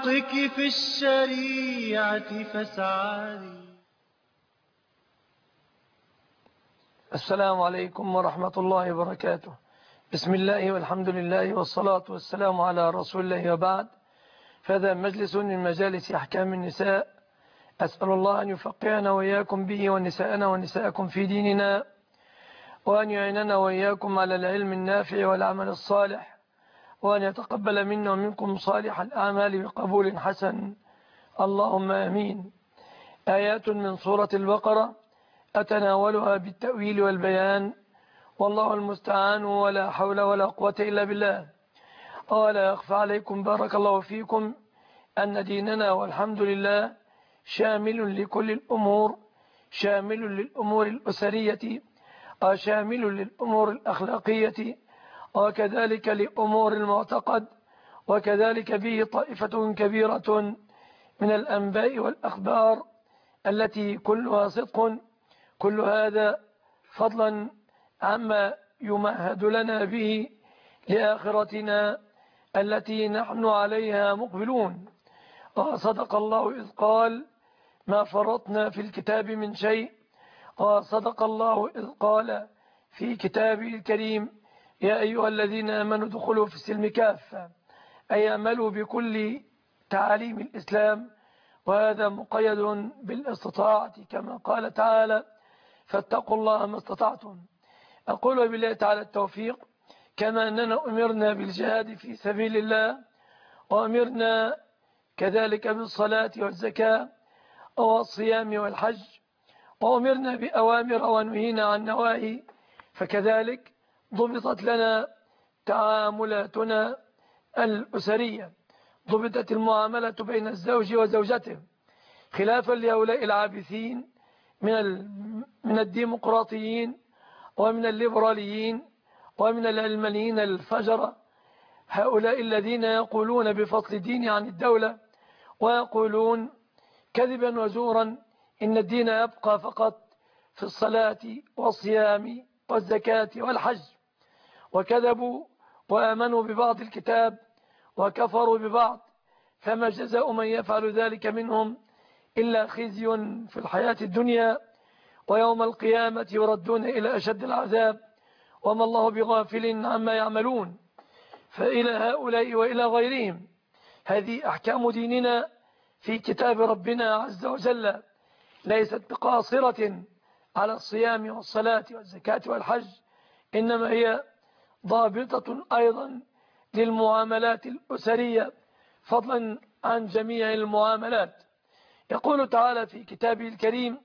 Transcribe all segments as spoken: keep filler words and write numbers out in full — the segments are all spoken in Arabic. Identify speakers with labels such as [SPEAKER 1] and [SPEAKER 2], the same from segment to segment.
[SPEAKER 1] حقك في الشريعة فاسعدي.
[SPEAKER 2] السلام عليكم ورحمة الله وبركاته. بسم الله والحمد لله والصلاة والسلام على رسول الله وبعد. فهذا مجلس من مجالس أحكام النساء، أسأل الله أن يفقهنا وإياكم به ونساءنا ونساءكم في ديننا، وأن يعيننا وإياكم على العلم النافع والعمل الصالح، وأن يتقبل منا ومنكم صالح الأعمال بقبول حسن، اللهم آمين. آيات من سورة البقرة أتناولها بالتأويل والبيان، والله المستعان، ولا حول ولا قوة إلا بالله. ولا يخفى عليكم بارك الله فيكم أن ديننا والحمد لله شامل لكل الأمور، شامل للأمور الأسرية، وشامل للأمور الأخلاقية، وكذلك لأمور المعتقد، وكذلك به طائفة كبيرة من الأنباء والأخبار التي كلها صدق. كل هذا فضلا عما يمهد لنا به لآخرتنا التي نحن عليها مقبلون. وصدق الله إذ قال ما فرطنا في الكتاب من شيء، وصدق الله إذ قال في كتابه الكريم يا أيها الذين آمنوا ادخلوا في السلم كافة، أي اعملوا بكل تعاليم الإسلام، وهذا مقيد بالاستطاعة كما قال تعالى فاتقوا الله ما استطعتم. أقول بالله تعالى التوفيق، كما أننا أمرنا بالجهاد في سبيل الله، وأمرنا كذلك بالصلاة والزكاة والصيام والحج، وأمرنا بأوامر ونهينا عن نواهي، فكذلك ضبطت لنا تعاملاتنا الأسرية، ضبطت المعاملة بين الزوج وزوجته، خلافا لهؤلاء العابثين من من الديمقراطيين ومن الليبراليين ومن العلمانيين الفجرة، هؤلاء الذين يقولون بفضل الدين عن الدولة، ويقولون كذبا وزورا إن الدين يبقى فقط في الصلاة والصيام والزكاة والحج، وكذبوا وآمنوا ببعض الكتاب وكفروا ببعض، فما جزاء من يفعل ذلك منهم إلا خزي في الحياة الدنيا، ويوم القيامة يردون إلى أشد العذاب، وما الله بغافل عما يعملون. فإلى هؤلاء وإلى غيرهم هذه أحكام ديننا في كتاب ربنا عز وجل، ليست بقاصرة على الصيام والصلاة والزكاة والحج، إنما هي ضابطة أيضا للمعاملات الأسرية فضلا عن جميع المعاملات. يقول تعالى في كتابه الكريم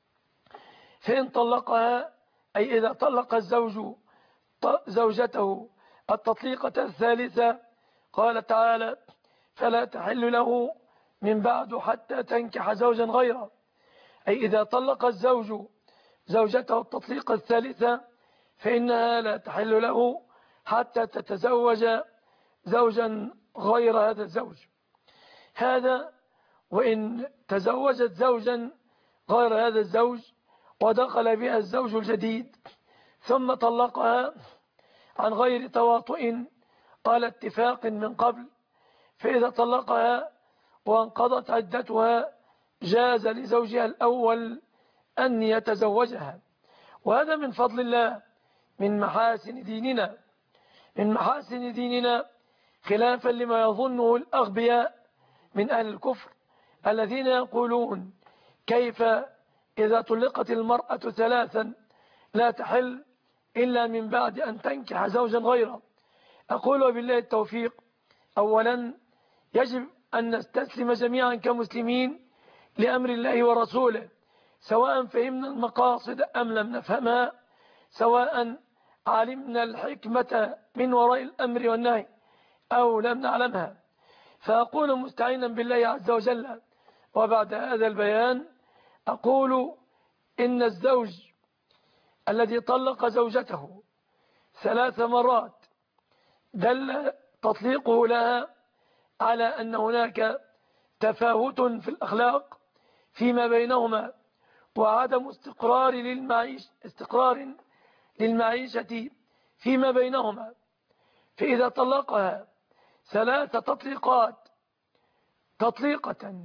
[SPEAKER 2] فإن طلقها، أي إذا طلق الزوج زوجته التطليقة الثالثة، قال تعالى فلا تحل له من بعد حتى تنكح زوجا غيره، أي إذا طلق الزوج زوجته التطليقة الثالثة فإنها لا تحل له حتى تتزوج زوجا غير هذا الزوج. هذا وإن تزوجت زوجا غير هذا الزوج ودخل بها الزوج الجديد ثم طلقها عن غير تواطؤ قال اتفاق من قبل، فإذا طلقها وانقضت عدتها جاز لزوجها الأول أن يتزوجها. وهذا من فضل الله، من محاسن ديننا، من محاسن ديننا خلافا لما يظنه الأغبياء من أهل الكفر الذين يقولون كيف إذا طلقت المرأة ثلاثا لا تحل إلا من بعد أن تنكح زوجا غيره. أقول بالله التوفيق، أولا يجب أن نستسلم جميعا كمسلمين لأمر الله ورسوله، سواء فهمنا المقاصد أم لم نفهمها، سواء علمنا الحكمة من وراء الأمر والنهي أو لم نعلمها. فأقول مستعينا بالله عز وجل وبعد هذا البيان أقول إن الزوج الذي طلق زوجته ثلاث مرات دل تطليقه لها على أن هناك تفاوت في الأخلاق فيما بينهما، وعدم استقرار للمعيش استقرار للمعيشة فيما بينهما. فإذا طلقها ثلاث تطليقات تطليقة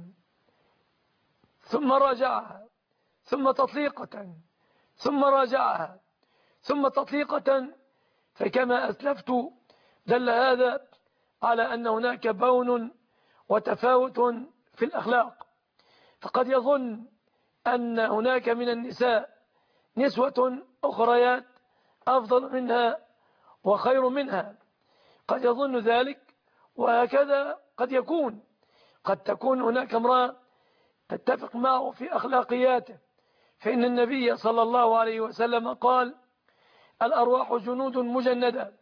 [SPEAKER 2] ثم راجعها ثم تطليقة ثم راجعها ثم تطليقة، فكما أسلفت دل هذا على أن هناك بون وتفاوت في الأخلاق. فقد يظن أن هناك من النساء نسوة أخريات أفضل منها وخير منها، قد يظن ذلك، وهكذا قد يكون. قد تكون هناك امرأة تتفق معه في أخلاقياته، فإن النبي صلى الله عليه وسلم قال: الأرواح جنود مجندة،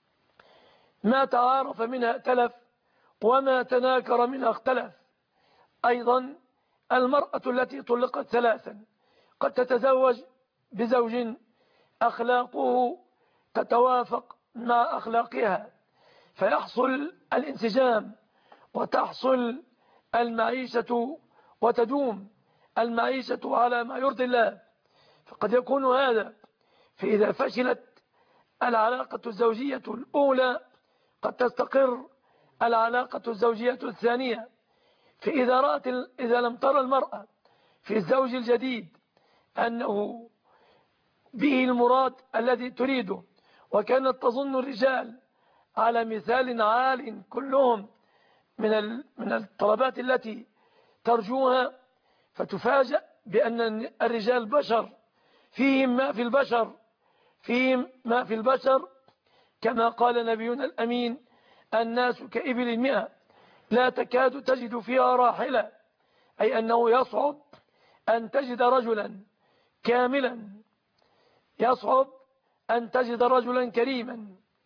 [SPEAKER 2] ما تعارف منها ائتلف وما تناكر منها اختلف. أيضا المرأة التي طلقت ثلاثا قد تتزوج بزوج أخلاقه تتوافق مع أخلاقها، فيحصل الانسجام وتحصل المعيشة وتدوم المعيشة على ما يرضي الله. فقد يكون هذا، فإذا فشلت العلاقة الزوجية الأولى قد تستقر العلاقة الزوجية الثانية. فإذا رأت إذا لم ترى المرأة في الزوج الجديد أنه به المراد الذي تريده، وكانت تظن الرجال على مثال عال كلهم من من الطلبات التي ترجوها، فتفاجأ بأن الرجال بشر، فيهم ما في البشر فيهم ما في البشر كما قال نبينا الأمين: الناس كإبل المئة لا تكاد تجد فيها راحلة، أي أنه يصعب أن تجد رجلا كاملا، يصعب أن تجد رجلا كريما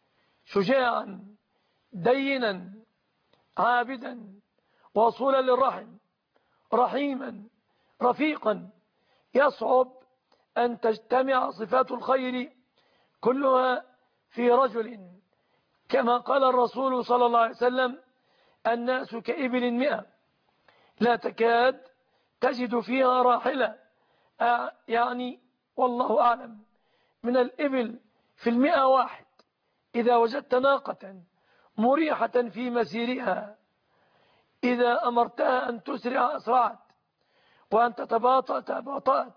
[SPEAKER 2] شجاعا دينا عابدا وصولا للرحم رحيما رفيقا. يصعب أن تجتمع صفات الخير كلها في رجل، كما قال الرسول صلى الله عليه وسلم: الناس كإبل مئة لا تكاد تجد فيها راحلة، يعني والله أعلم من الإبل في المئة واحد. إذا وجدت ناقة مريحة في مسيرها، إذا أمرتها أن تسرع أسرعت وأن تتباطأ تباطأت.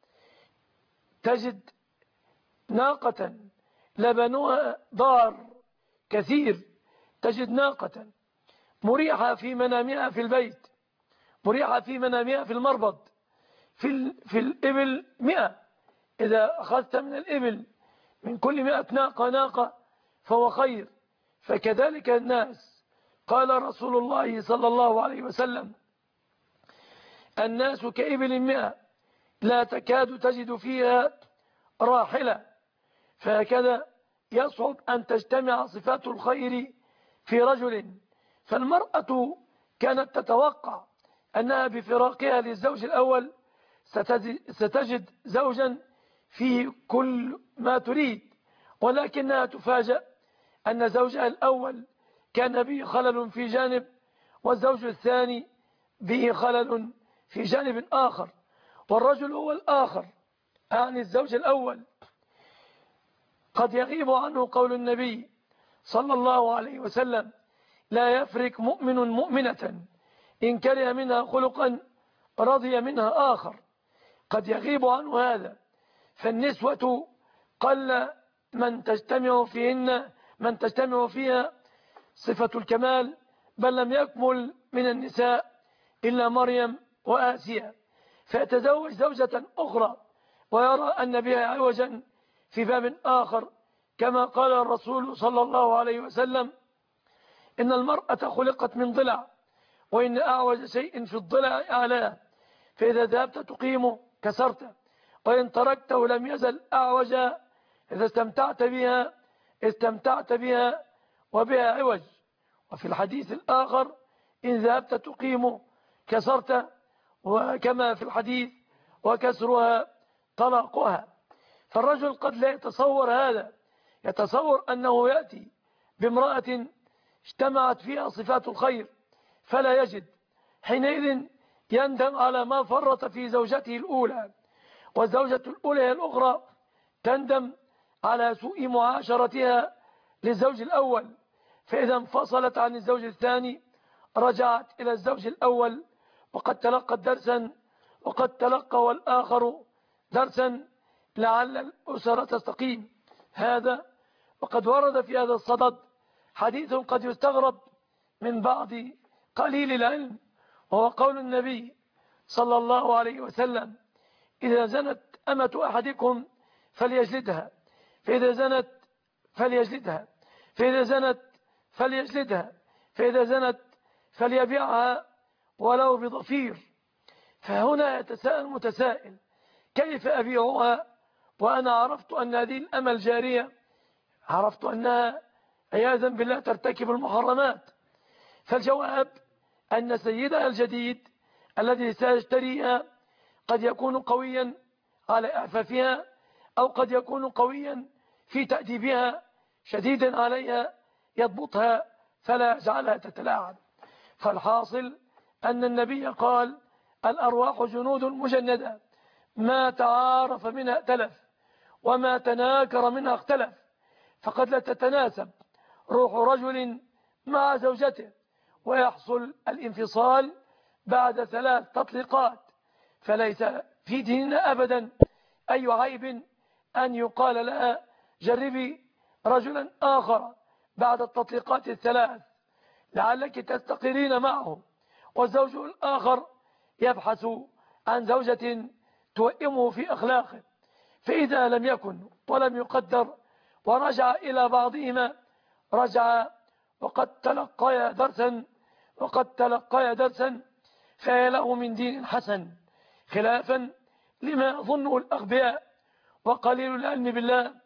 [SPEAKER 2] تجد ناقة لبنها ضار كثير، تجد ناقة مريحة في منامها في البيت، مريحة في منامها في المربض. في, في الإبل مئة، إذا أخذت من الإبل من كل مئة ناقة ناقة فهو خير. فكذلك الناس، قال رسول الله صلى الله عليه وسلم: الناس كإبل مئة لا تكاد تجد فيها راحلة. فهكذا يصعب أن تجتمع صفات الخير في رجل. فالمرأة كانت تتوقع أنها بفراقها للزوج الأول ستجد زوجا فيه كل ما تريد، ولكنها تفاجأ أن زوجها الأول كان به خلل في جانب، والزوج الثاني به خلل في جانب آخر. والرجل هو الآخر، يعني الزوج الأول قد يغيب عنه قول النبي صلى الله عليه وسلم: لا يفرق مؤمن مؤمنة إن كره منها خلقا رضي منها آخر. قد يغيب عنه هذا. فالنسوة قل من تجتمع فيهن من تجتمع فيها صفة الكمال، بل لم يكمل من النساء إلا مريم وآسيا. فيتزوج زوجة أخرى ويرى أن بها عوجا في باب آخر، كما قال الرسول صلى الله عليه وسلم: إن المرأة خلقت من ضلع، وإن أعوج شيء في الضلع أعلاه، فإذا ذهبت تقيمه كسرته، وإن تركته لم يزل أعوجا، إذا استمتعت بها استمتعت بها وبها عوج. وفي الحديث الآخر: إن ذهبت تقيمه كسرته، وكما في الحديث: وكسرها طلاقها. فالرجل قد لا يتصور هذا، يتصور أنه يأتي بامرأة اجتمعت فيها صفات الخير فلا يجد، حينئذ يندم على ما فرط في زوجته الأولى، والزوجة الأولى هي الأخرى تندم على سوء معاشرتها للزوج الأول. فإذا انفصلت عن الزوج الثاني رجعت إلى الزوج الأول وقد تلقى درسا وقد تلقى والآخر درسا لعل الأسرة تستقيم. هذا وقد ورد في هذا الصدد حديث قد يستغرب من بعض قليل العلم، وهو قول النبي صلى الله عليه وسلم: إذا زنت أمة أحدكم فليجلدها، فإذا زنت فليجلدها، فإذا زنت فليجلدها، فإذا زنت فليبيعها ولو بضفير. فهنا يتساءل متسائل: كيف أبيعها وأنا عرفت أن هذه الأمة الجارية عرفت أنها عياذا بالله ترتكب المحرمات؟ فالجواب أن سيدها الجديد الذي سيشتريها قد يكون قويا على إعفافها، أو قد يكون قويا في تأديبها، شديدا عليها يضبطها فلا يجعلها تتلاعب. فالحاصل أن النبي قال: الأرواح جنود مجندة، ما تعارف منها ائتلف وما تناكر منها اختلف. فقد لا تتناسب روح رجل مع زوجته ويحصل الانفصال بعد ثلاث تطليقات، فليس في ديننا أبدا أي عيب أن يقال لها: جربي رجلا آخر بعد التطليقات الثلاث لعلك تستقرين معه. والزوج الآخر يبحث عن زوجة توئمه في أخلاقه، فإذا لم يكن ولم يقدر ورجع إلى بعضهما رجع وقد تلقيا درسا وقد تلقيا درسا فهي له من دين حسن، خلافا لما يظنه الأغبياء وقليل العلم بالله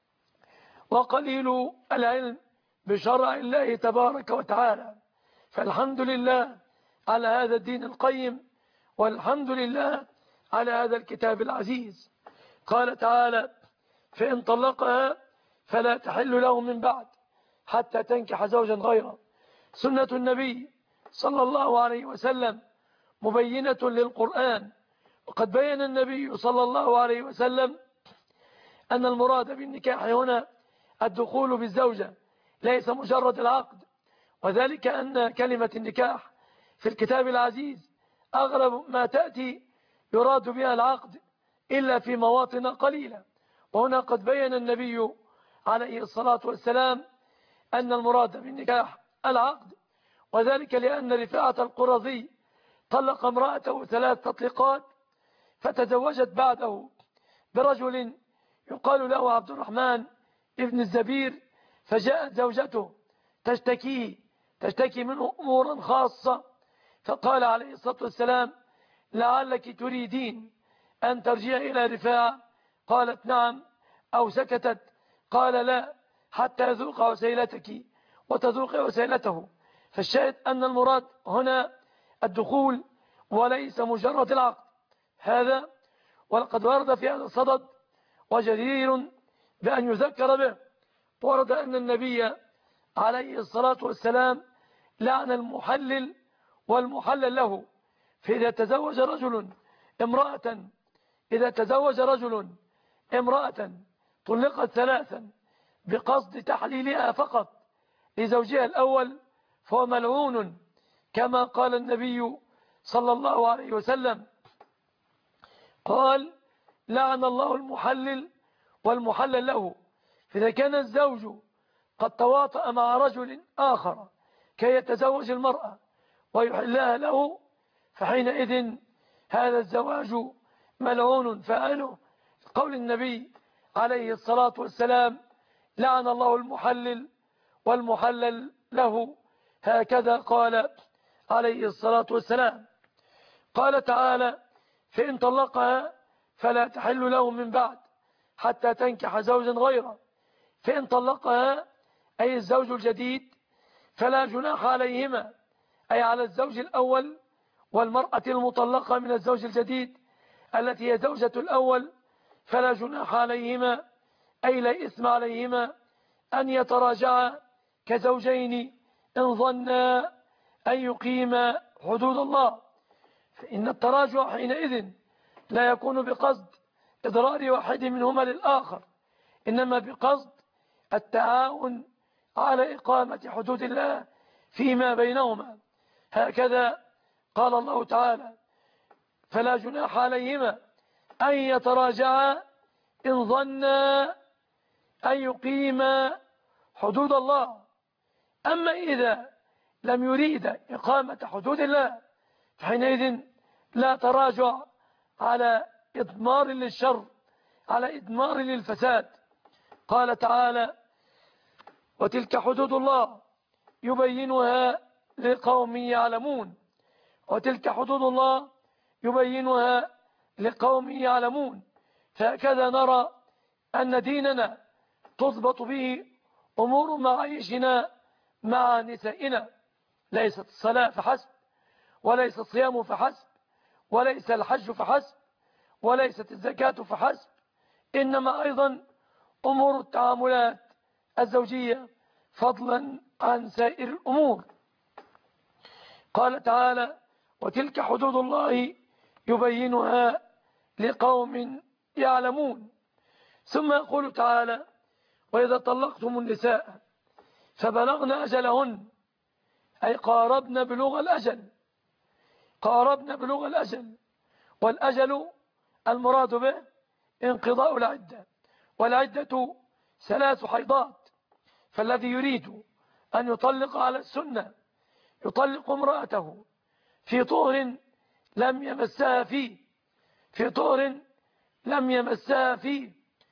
[SPEAKER 2] وقليل العلم بشرع الله تبارك وتعالى. فالحمد لله على هذا الدين القيم، والحمد لله على هذا الكتاب العزيز. قال تعالى: فإن طلقها فلا تحل له من بعد حتى تنكح زوجا غيره. سنة النبي صلى الله عليه وسلم مبينة للقرآن، وقد بين النبي صلى الله عليه وسلم أن المراد بالنكاح هنا الدخول بالزوجة ليس مجرد العقد، وذلك أن كلمة النكاح في الكتاب العزيز أغلب ما تأتي يراد بها العقد إلا في مواطن قليلة. وهنا قد بين النبي عليه الصلاة والسلام أن المراد بالنكاح العقد، وذلك لأن رفاعة القرظي طلق امرأته ثلاث تطليقات فتزوجت بعده برجل يقال له عبد الرحمن ابن الزبير، فجاءت زوجته تشتكيه تشتكي منه أمورا خاصة، فقال عليه الصلاة والسلام: لعلك تريدين أن ترجعي إلى رفاعة؟ قالت: نعم. أو سكتت؟ قال: لا، حتى يذوق وسيلتك وتذوق وسيلته. فالشاهد أن المراد هنا الدخول وليس مجرد العقد. هذا ولقد ورد في هذا الصدد وجدير بأن يذكر به، ورد أن النبي عليه الصلاة والسلام لعن المحلل والمحلل له. فإذا تزوج رجل امرأة إذا تزوج رجل امرأة طلقت ثلاثا بقصد تحليلها فقط لزوجها الأول فهو ملعون، كما قال النبي صلى الله عليه وسلم، قال: لعن الله المحلل والمحلل له. فإذا كان الزوج قد تواطأ مع رجل آخر كي يتزوج المرأة ويحلها له، فحينئذ هذا الزواج ملعون فعله. قول النبي عليه الصلاة والسلام: لعن الله المحلل والمحلل له، هكذا قال عليه الصلاة والسلام. قال تعالى: فإن طلقها فلا تحل له من بعد حتى تنكح زوجا غيره. فإن طلقها أي الزوج الجديد فلا جناح عليهما، أي على الزوج الأول والمرأة المطلقة من الزوج الجديد التي هي زوجة الأول، فلا جناح عليهما أي لا إثم عليهما أن يتراجعا كزوجين إن ظنا أن يقيما حدود الله. فإن التراجع حينئذ لا يكون بقصد إضرار واحد منهما للآخر، إنما بقصد التعاون على إقامة حدود الله فيما بينهما. هكذا قال الله تعالى فلا جناح عليهما أن يتراجعا إن ظنا أن يقيما حدود الله. أما إذا لم يريد إقامة حدود الله فحينئذ لا تراجع على إضمار للشر، على إضمار للفساد. قال تعالى وتلك حدود الله يبينها لقوم يعلمون، وتلك حدود الله يبينها لقوم يعلمون. فهكذا نرى أن ديننا تضبط به أمور معايشنا مع نسائنا، ليست الصلاة فحسب، وليس الصيام فحسب، وليس الحج فحسب، وليست الزكاة فحسب، إنما أيضا أمور التعاملات الزوجية فضلا عن سائر الأمور. قال تعالى وتلك حدود الله يبينها لقوم يعلمون. ثم يقول تعالى وإذا طلقتم النساء فبلغن أجلهن، أي قاربن بلوغ الأجل، قاربن بلوغ الأجل. والأجل المراد به انقضاء العدة، والعدة ثلاث حيضات. فالذي يريد أن يطلق على السنة يطلق امرأته في طهر لم يمسها فيه، في طهر لم يمسها فيه.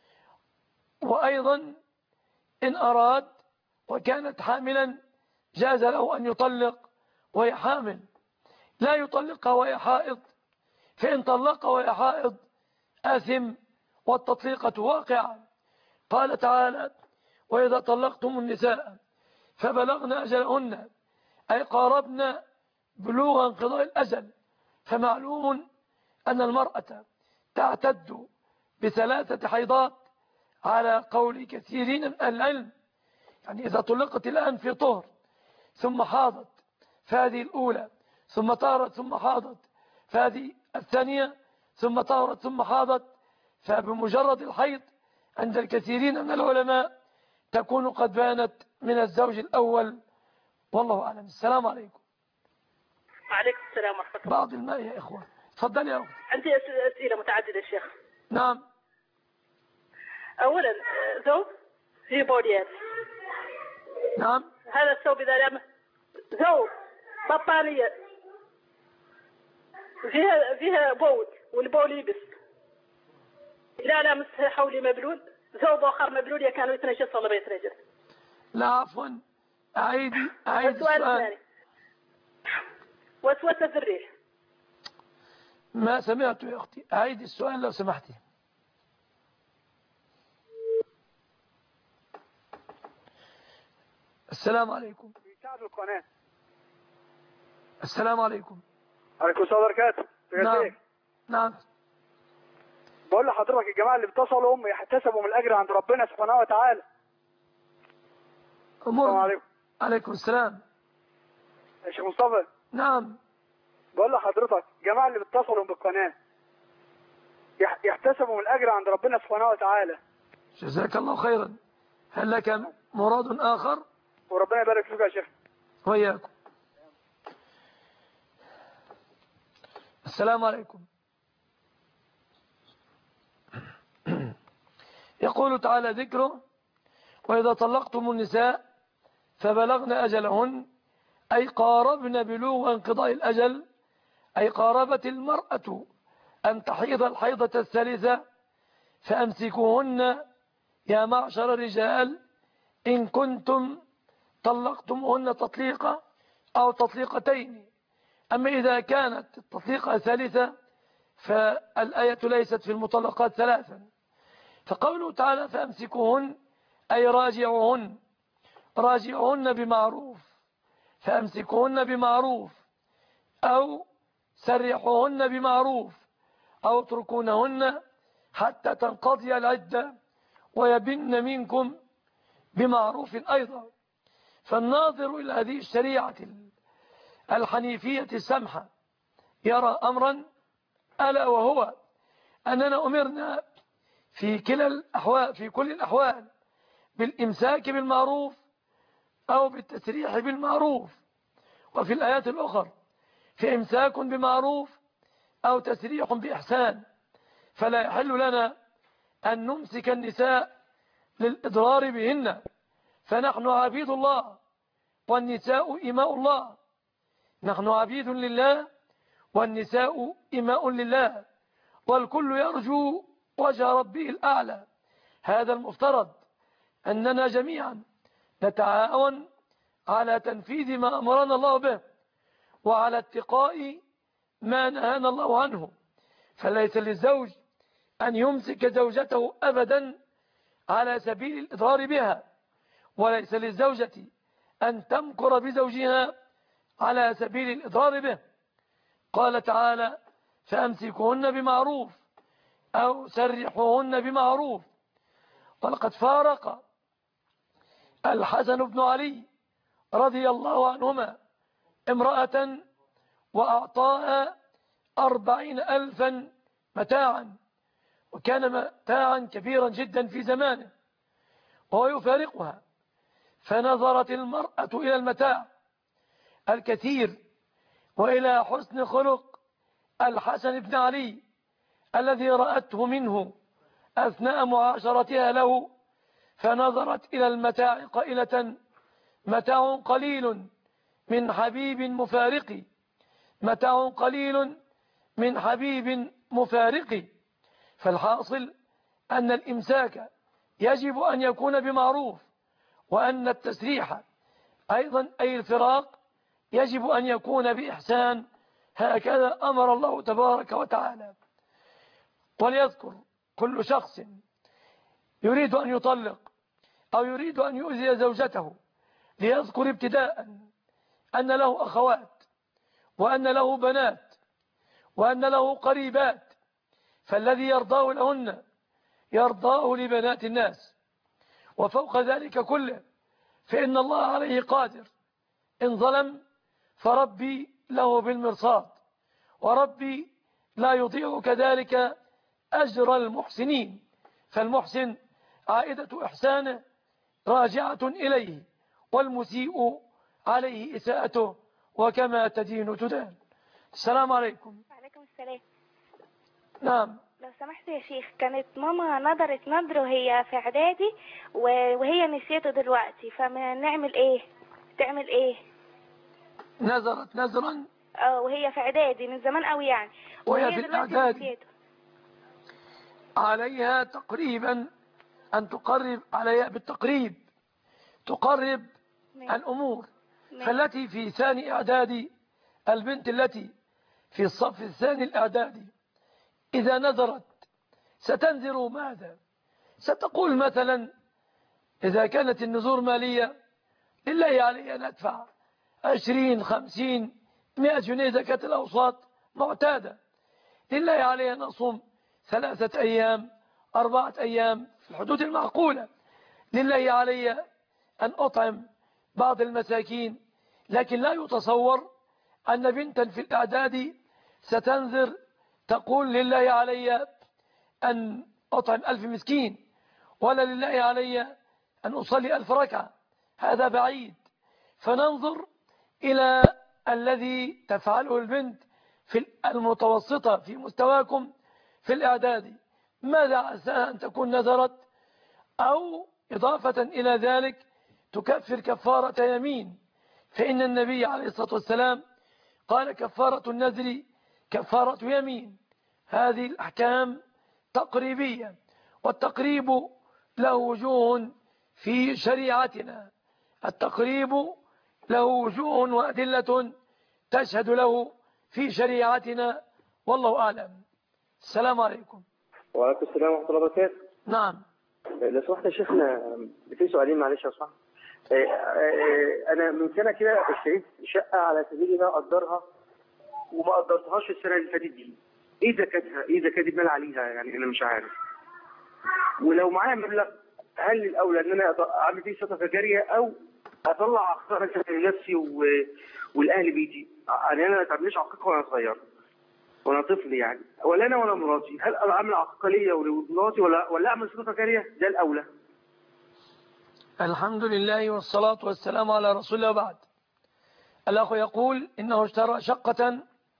[SPEAKER 2] وأيضا إن أراد وكانت حاملا جاز له أن يطلق وهي حامل، لا يطلقها وهي حائض، فإن طلقها وهي حائض آثم والتطليقة واقعة. قال تعالى وإذا طلقتم النساء فبلغن أجلهن، أي قاربن بلوغ انقضاء الأجل. فمعلوم أن المرأة تعتد بثلاثة حيضات على قول كثيرين من العلم. يعني إذا طلقت الآن في طهر ثم حاضت فهذه الأولى، ثم طهرت ثم حاضت فهذه الثانية، ثم طهرت ثم حاضت، فبمجرد الحيض عند الكثيرين من العلماء تكون قد بانت من الزوج الأول، والله أعلم. السلام عليكم.
[SPEAKER 3] وعليكم السلام ورحمة الله.
[SPEAKER 2] بعض الماء يا إخوة، تفضل يا أخت.
[SPEAKER 3] عندي أسئلة متعددة شيخ.
[SPEAKER 2] نعم.
[SPEAKER 3] أولا ثوب فيه بوليات.
[SPEAKER 2] نعم.
[SPEAKER 3] هذا الثوب إذا لم ثوب بطانية فيها فيها بول والبول يبس، لا لامس حولي مبلول، ثوب آخر مبلول يا كانوا يتنجس ولا بيتنجس.
[SPEAKER 2] لا عفوا، أعيدي أعيدي
[SPEAKER 3] السؤال
[SPEAKER 2] السؤال.
[SPEAKER 3] الثاني وسوسة في الريح.
[SPEAKER 2] ما سمعت يا أختي، أعيدي السؤال لو سمحتي. السلام عليكم.
[SPEAKER 4] القناة.
[SPEAKER 2] السلام عليكم.
[SPEAKER 4] عليكم السلام وبركاته.
[SPEAKER 2] نعم نعم.
[SPEAKER 4] بقول لحضرتك الجماعة اللي بتصلوا هم يحتسبوا من الأجر عند ربنا سبحانه وتعالى.
[SPEAKER 2] السلام
[SPEAKER 4] عليكم.
[SPEAKER 2] عليكم السلام.
[SPEAKER 4] يا شيخ مصطفى.
[SPEAKER 2] نعم.
[SPEAKER 4] بقول لحضرتك الجماعة اللي بتصلوا بالقناة يحتسبوا من الأجر عند ربنا سبحانه وتعالى.
[SPEAKER 2] جزاك الله خيرا. هل لك مراد آخر؟
[SPEAKER 4] وربنا يبارك فيك يا شيخ.
[SPEAKER 2] وإياكم. السلام عليكم. يقول تعالى ذكره وإذا طلقتم النساء فبلغن أجلهن، أي قاربن بلوغ انقضاء الأجل، أي قاربت المرأة أن تحيض الحيضة الثالثة، فأمسكوهن يا معشر الرجال إن كنتم طلقتمهن تطليقة أو تطليقتين. أما إذا كانت التطليقة ثالثة فالآية ليست في المطلقات ثلاثا. فقوله تعالى فأمسكوهن أي راجعوهن، راجعوهن بمعروف، فأمسكوهن بمعروف أو سرحوهن بمعروف أو اتركونهن حتى تنقضي العدة ويبن منكم بمعروف أيضا. فالناظر إلى هذه الشريعة الحنيفية السمحة يرى أمرا ألا وهو أننا أمرنا في كلا الأحوال في كل الأحوال بالإمساك بالمعروف أو بالتسريح بالمعروف. وفي الآيات الأخرى في إمساك بمعروف أو تسريح بإحسان، فلا يحل لنا أن نمسك النساء للإضرار بهن، فنحن عبيد الله والنساء إماء الله، نحن عبيد لله والنساء إماء لله، والكل يرجو وجه ربه الأعلى. هذا المفترض أننا جميعا نتعاون على تنفيذ ما أمرنا الله به وعلى اتقاء ما نهانا الله عنه، فليس للزوج أن يمسك زوجته أبدا على سبيل الإضرار بها، وليس للزوجة أن تمكر بزوجها على سبيل الإضرار به. قال تعالى: فأمسكوهن بمعروف أو سرحوهن بمعروف. ولقد فارق الحسن بن علي رضي الله عنهما امرأة وأعطاها أربعين ألفا متاعا، وكان متاعا كبيرا جدا في زمانه، وهو يفارقها، فنظرت المرأة إلى المتاع الكثير وإلى حسن خلق الحسن بن علي الذي رأته منه أثناء معاشرتها له، فنظرت إلى المتاع قائلة: متاع قليل من حبيب مفارق، متاع قليل من حبيب مفارق. فالحاصل أن الإمساك يجب أن يكون بمعروف، وأن التسريح أيضا أي الفراق يجب أن يكون بإحسان، هكذا أمر الله تبارك وتعالى. وليذكر كل شخص يريد أن يطلق أو يريد أن يؤذي زوجته ليذكر ابتداء أن له أخوات وأن له بنات وأن له قريبات، فالذي يرضاه لهن يرضاه لبنات الناس. وفوق ذلك كله فإن الله عليه قادر، إن ظلم فربي له بالمرصاد، وربي لا يضيع كذلك أجر المحسنين، فالمحسن عائدة إحسانه راجعة إليه، والمسيء عليه إساءته، وكما تدين تدان. السلام عليكم.
[SPEAKER 5] وعليكم السلام.
[SPEAKER 2] نعم.
[SPEAKER 5] لو سمحت يا شيخ، كانت ماما نظرت نظر وهي في اعدادي وهي نسيته دلوقتي، فنعمل ايه؟ تعمل ايه؟
[SPEAKER 2] نظرت نظرا
[SPEAKER 5] اه وهي في اعدادي من زمان قوي يعني،
[SPEAKER 2] وهي في الاعدادي عليها تقريبا أن تقرب عليها بالتقريب تقرب مين. الأمور مين. فالتي في ثاني إعدادي، البنت التي في الصف الثاني الإعدادي إذا نظرت ستنذر ماذا؟ ستقول مثلا إذا كانت النذور مالية لله علي أن أدفع عشرين خمسين مئة جنيه زكاة الأوساط معتادة، لله علي أن أصوم ثلاثة أيام أربعة أيام في الحدود المعقولة، لله علي أن أطعم بعض المساكين. لكن لا يتصور أن بنتا في الإعداد ستنذر تقول لله علي أن أطعم ألف مسكين، ولا لله علي أن أصلي ألف ركعة، هذا بعيد. فننظر إلى الذي تفعله البنت في المتوسطة في مستواكم في الإعداد، ماذا عساها أن تكون نذرت، أو إضافة إلى ذلك تكفر كفارة يمين، فإن النبي عليه الصلاة والسلام قال: كفارة النذر كفارة يمين. هذه الأحكام تقريبية، والتقريب له وجوه في شريعتنا، التقريب له وجوه وأدلة تشهد له في شريعتنا، والله أعلم. السلام عليكم.
[SPEAKER 6] وعليكم السلام ورحمة الله وبركاته.
[SPEAKER 2] نعم.
[SPEAKER 6] لو سمحت يا شيخنا، في سؤالين معلش يا صاحبي. أنا من سنة كده اشتريت شقة على سبيل إن أنا أقدرها، وما قدرتهاش السنة اللي فاتت دي. إيه زكاتها؟ إيه زكاة المال عليها؟ يعني أنا مش عارف. ولو معايا مبلغ، هل الأولى إن أنا أعمل فيه صدقة جارية، أو أطلع عقيقة مثلا لنفسي والأهل بيتي؟ يعني أنا ما تعملش عقيقة وأنا صغير وانا طفل يعني، ولا انا ولا مراتي، هل اعمل عقيقه ليا ولمراتي ولا ولا اعمل صدقه جاريه؟ ده الاولى.
[SPEAKER 2] الحمد لله والصلاه والسلام على رسول الله. بعد الأخ يقول إنه اشترى شقة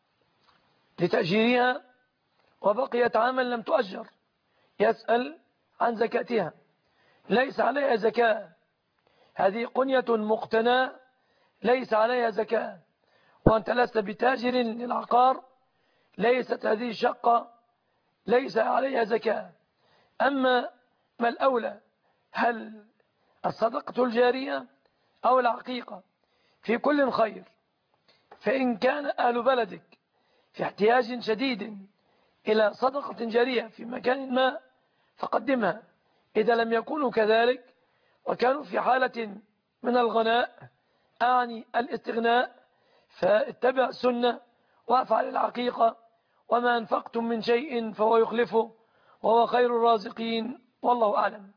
[SPEAKER 2] لتأجيرها وبقيت عاما لم تؤجر، يسأل عن زكاتها. ليس عليها زكاة، هذه قنية مقتنى ليس عليها زكاة، وأنت لست بتاجر للعقار، ليست هذه الشقة ليس عليها زكاة. أما ما الأولى، هل الصدقة الجارية أو العقيقة؟ في كل خير. فإن كان أهل بلدك في احتياج شديد إلى صدقة جارية في مكان ما فقدمها. إذا لم يكونوا كذلك وكانوا في حالة من الغناء أعني الاستغناء، فاتبع السنة وافعل العقيقة، وما أنفقتم من شيء فهو يخلفه وهو خير الرازقين، والله أعلم.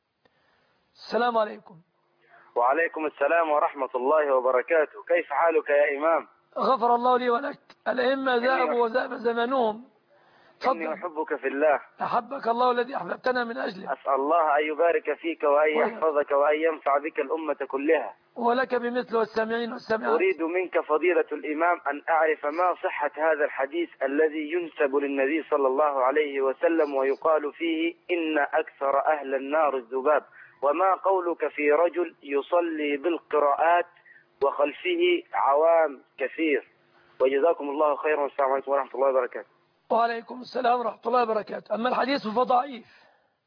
[SPEAKER 2] السلام عليكم.
[SPEAKER 7] وعليكم السلام ورحمة الله وبركاته. كيف حالك يا إمام؟
[SPEAKER 2] غفر الله لي ولك. الأئمة ذهبوا وذهب زمانهم.
[SPEAKER 7] إني أحبك في الله.
[SPEAKER 2] أحبك الله الذي أحببتنا من أجله.
[SPEAKER 7] أسأل الله أن يبارك فيك وأن يحفظك وأن ينفع بك الأمة كلها.
[SPEAKER 2] ولك بمثل والسامعين والسامعات.
[SPEAKER 7] أريد منك فضيلة الإمام أن أعرف ما صحة هذا الحديث الذي ينسب للنبي صلى الله عليه وسلم ويقال فيه إن أكثر أهل النار الذباب، وما قولك في رجل يصلي بالقراءات وخلفه عوام كثير؟ وجزاكم الله خيرا، والسلام عليكم ورحمة الله وبركاته.
[SPEAKER 2] وعليكم السلام ورحمة الله وبركاته. أما الحديث فضعيف.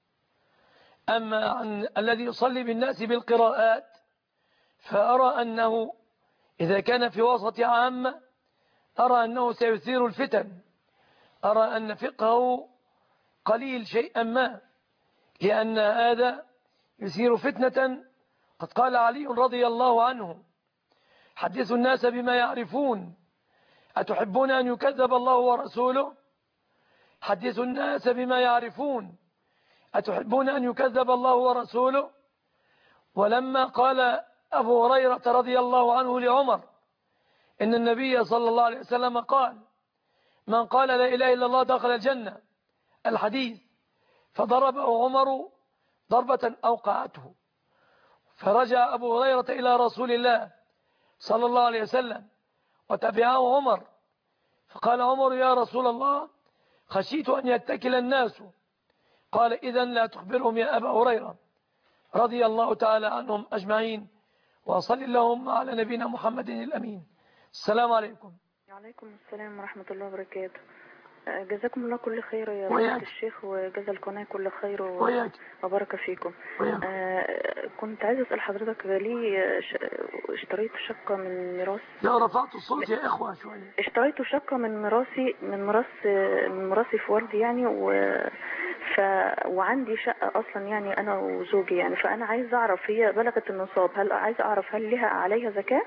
[SPEAKER 2] أما عن الذي يصلي بالناس بالقراءات فأرى أنه إذا كان في وسط عامة أرى أنه سيثير الفتن، أرى أن فقهه قليل شيئا ما، لأن هذا يثير فتنة. قد قال علي رضي الله عنه: حدثوا الناس بما يعرفون، أتحبون أن يكذب الله ورسوله؟ حدثوا الناس بما يعرفون، أتحبون أن يكذب الله ورسوله؟ ولما قال أبو هريرة رضي الله عنه لعمر إن النبي صلى الله عليه وسلم قال: من قال لا إله إلا الله دخل الجنة، الحديث، فضربه عمر ضربة أوقعته، فرجع أبو هريرة إلى رسول الله صلى الله عليه وسلم وتبعه عمر، فقال عمر: يا رسول الله، خشيت أن يتكل الناس. قال: إذن لا تخبرهم يا أبا هريرة، رضي الله تعالى عنهم أجمعين، وصل اللهم على نبينا محمد الأمين. السلام عليكم.
[SPEAKER 8] وعليكم السلام ورحمة الله وبركاته. جزاكم الله كل خير يا فضيلة الشيخ، وجزا القناة كل خير وبارك فيكم. آه كنت عايز أسأل حضرتك، لي اشتريت شقة من ميراث.
[SPEAKER 2] لا رفعت الصوت يا إخوة شوية.
[SPEAKER 8] اشتريت شقة من ميراثي من ميراث من ميراثي في والدي يعني، و ف وعندي شقة أصلا يعني أنا وزوجي يعني، فأنا عايز أعرف هي بلغت النصاب، هل عايز أعرف هل لها عليها زكاة؟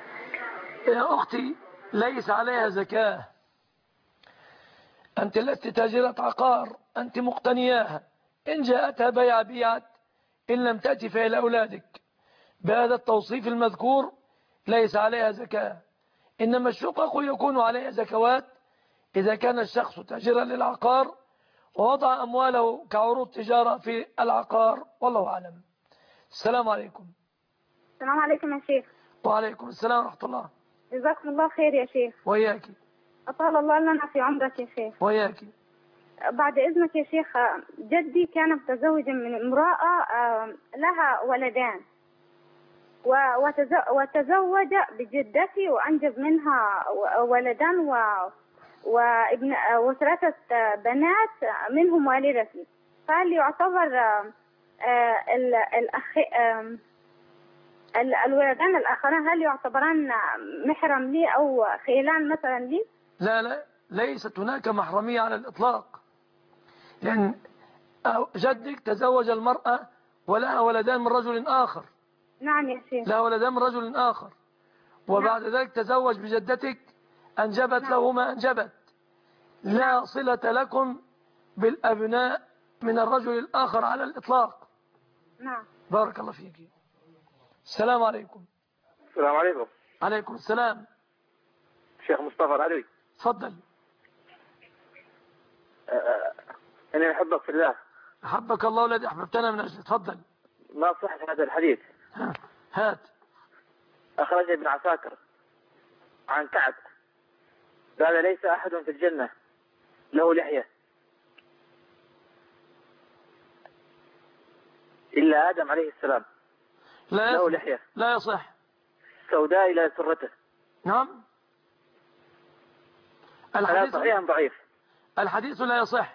[SPEAKER 2] يا أختي ليس عليها زكاة. أنت لست تاجرة عقار، أنت مقتنياها، إن جاءتها بيع بيعت، إن لم تأتي فإلى أولادك. بهذا التوصيف المذكور ليس عليها زكاة. إنما الشقق يكون عليها زكوات إذا كان الشخص تاجرا للعقار ووضع أمواله كعروض تجارة في العقار، والله أعلم. السلام عليكم.
[SPEAKER 9] السلام عليكم يا شيخ.
[SPEAKER 2] وعليكم السلام ورحمة الله.
[SPEAKER 9] جزاكم الله خير يا شيخ.
[SPEAKER 2] وياك.
[SPEAKER 9] أطال الله لنا في عمرك يا شيخ.
[SPEAKER 2] وياك.
[SPEAKER 9] بعد إذنك يا شيخ، جدي كان متزوجا من امرأة لها ولدان، وتزوج بجدتي وأنجب منها ولدان و وابن وثلاثة بنات منهم والدتي. فهل يعتبر الأخ الولدان الآخرين هل يعتبران محرم لي أو خيلان مثلا لي؟
[SPEAKER 2] لا لا، ليست هناك محرمية على الإطلاق، لأن جدك تزوج المرأة ولها ولدان من رجل آخر.
[SPEAKER 9] نعم يا شيخ.
[SPEAKER 2] لها ولدان من رجل آخر، وبعد نعم. ذلك تزوج بجدتك أنجبت نعم. له ما أنجبت. لا نعم. صلة لكم بالأبناء من الرجل الآخر على الإطلاق.
[SPEAKER 9] نعم.
[SPEAKER 2] بارك الله فيك. السلام عليكم.
[SPEAKER 7] السلام عليكم.
[SPEAKER 2] عليكم السلام.
[SPEAKER 7] شيخ مصطفى العدوي.
[SPEAKER 2] تفضل.
[SPEAKER 7] أه أنا أحبك في الله.
[SPEAKER 2] أحبك الله الذي أحببتنا من أجل. تفضل.
[SPEAKER 7] ما صحة هذا الحديث؟
[SPEAKER 2] هات.
[SPEAKER 7] أخرج ابن عساكر
[SPEAKER 6] عن كعب قال ليس أحد في الجنة له لحية إلا آدم عليه السلام
[SPEAKER 2] لا
[SPEAKER 6] له
[SPEAKER 2] يصح.
[SPEAKER 6] لحية
[SPEAKER 2] لا يصح.
[SPEAKER 6] سوداء إلى سرته.
[SPEAKER 2] نعم.
[SPEAKER 6] الحديث صحيح أم ضعيف؟
[SPEAKER 2] الحديث لا يصح.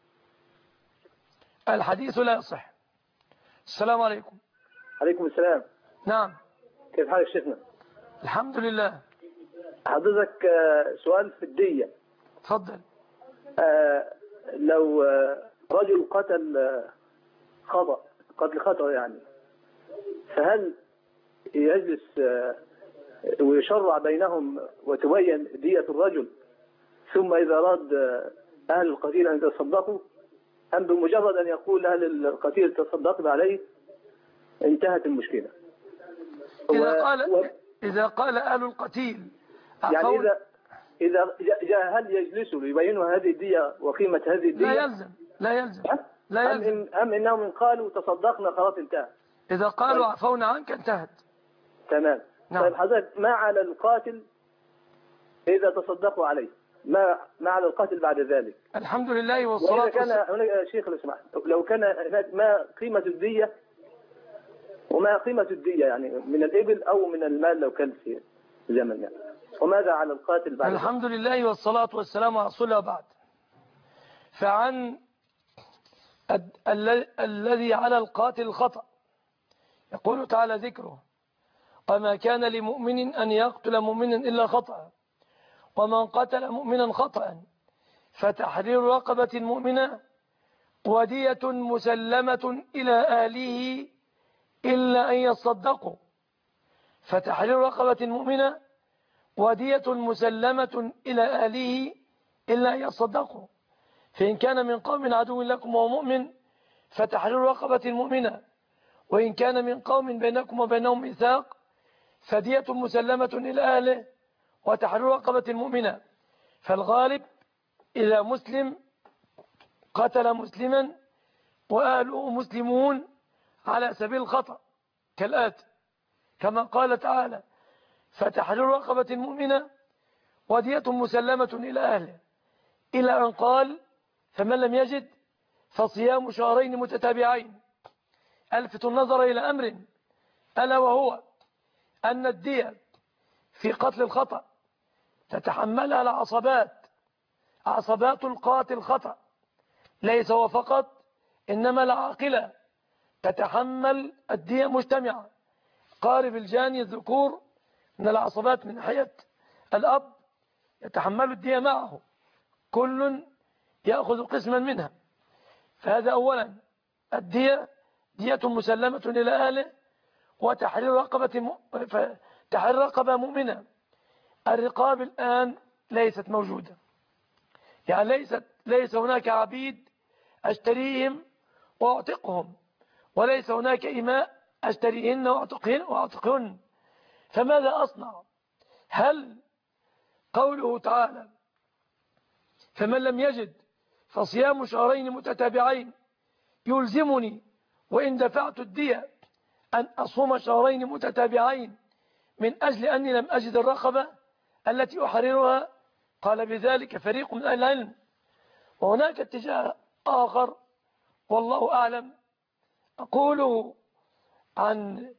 [SPEAKER 2] الحديث لا يصح. السلام عليكم.
[SPEAKER 10] عليكم السلام.
[SPEAKER 2] نعم.
[SPEAKER 10] كيف حالك شيخنا؟
[SPEAKER 2] الحمد لله.
[SPEAKER 10] حضرتك سؤال في الدية.
[SPEAKER 2] تفضل.
[SPEAKER 10] آه لو رجل قتل خطأ قتل خطأ يعني، فهل يجلس ويشرع بينهم وتبين دية الرجل ثم إذا أراد أهل القتيل أن يتصدقوا، أم بمجرد أن يقول أهل القتيل تصدقنا عليه انتهت المشكلة؟
[SPEAKER 2] إذا قال و... إذا قال أهل القتيل
[SPEAKER 10] يعني إذا إذا جاء هل يجلسوا ليبينوا هذه الدية وقيمة هذه الدية؟
[SPEAKER 2] لا يلزم. لا يلزم. لا يلزم.
[SPEAKER 10] أم, أم إنهم إن قالوا تصدقنا خلاص انتهى؟
[SPEAKER 2] إذا قالوا عفونا عنك انتهت.
[SPEAKER 10] تمام.
[SPEAKER 2] نعم.
[SPEAKER 10] طيب حضرتك ما على القاتل إذا تصدقوا عليه؟ ما ما على القاتل بعد ذلك؟
[SPEAKER 2] الحمد لله والصلاة
[SPEAKER 10] والسلام. كان هناك شيخ لو سمحت، لو كان هناك ما قيمة الدية وما قيمة الدية يعني من الإبل أو من المال لو كان في زمننا، وماذا على القاتل بعد ذلك؟
[SPEAKER 2] الحمد لله والصلاة والسلام على رسول الله بعد. فعن الذي على القاتل الخطأ يقول تعالى ذكره: وما كان لمؤمن أن يقتل مؤمنا إلا خطأ، ومن قتل مؤمنا خطأ فتحرير رقبة مؤمنة ودية مسلمة إلى أهله إلا أن يصدقوا. فتحرير رقبة مؤمنة ودية مسلمة إلى أهله إلا أن يصدقوا. فإن كان من قوم عدو لكم وهو مؤمن فتحرير رقبة مؤمنة، وإن كان من قوم بينكم وبينهم ميثاق فدية مسلمة إلى أهله وتحرير رقبة مؤمنة. فالغالب إذا مسلم قتل مسلما وأهله مسلمون على سبيل الخطأ كالآتي: كما قال تعالى: فتحرير رقبة مؤمنة ودية مسلمة إلى أهله، إلى أن قال: فمن لم يجد فصيام شهرين متتابعين. ألفت النظر إلى أمر ألا وهو أن الدية في قتل الخطأ تتحملها العصبات، عصبات القاتل خطأ، ليس هو فقط، إنما العاقلة تتحمل الدية مجتمعة. قارب الجاني الذكور من العصبات من ناحية الأب يتحمل الدية معه، كل يأخذ قسما منها. فهذا أولا الدية دية مسلمة إلى أهله وتحرير رقبة م... تحرير رقبة مؤمنة. الرقاب الآن ليست موجودة، يعني ليست ليس هناك عبيد أشتريهم وأعتقهم، وليس هناك إماء أشتريهن وأعتقهن وأعتقهن. فماذا أصنع؟ هل قوله تعالى: فمن لم يجد فصيام شهرين متتابعين يلزمني وإن دفعت الدية أن أصوم شهرين متتابعين من أجل أني لم أجد الرقبة التي أحررها؟ قال بذلك فريق من أهل العلم. وهناك اتجاه آخر والله أعلم أقوله عن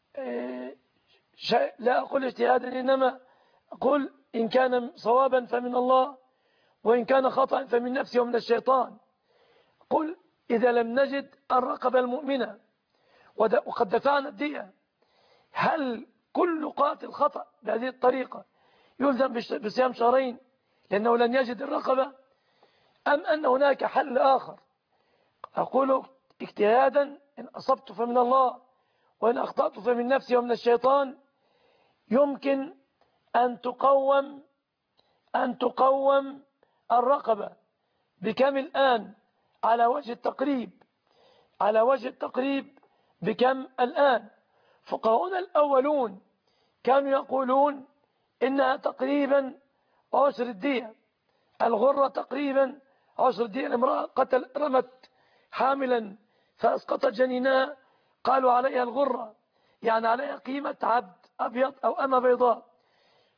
[SPEAKER 2] شيء، لا أقول اجتهادا، إنما أقول إن كان صوابا فمن الله، وإن كان خطأ فمن نفسي ومن الشيطان. قل إذا لم نجد الرقبة المؤمنة وقد دفعنا الدية، هل كل قاتل خطأ بهذه الطريقة يلزم بصيام شهرين لأنه لن يجد الرقبة، أم أن هناك حل آخر؟ أقول اجتهادا إن أصبت فمن الله وإن أخطأت فمن نفسي ومن الشيطان. يمكن أن تقوم أن تقوم الرقبة بكم الآن على وجه التقريب على وجه التقريب بكم الآن؟ فقهاؤنا الأولون كانوا يقولون إنها تقريبا عشر الدية. الغرة تقريبا عشر الدية. الامرأة قتل رمت حاملا فأسقطت جنينها، قالوا عليها الغرة، يعني عليها قيمة عبد أبيض أو أمة بيضاء.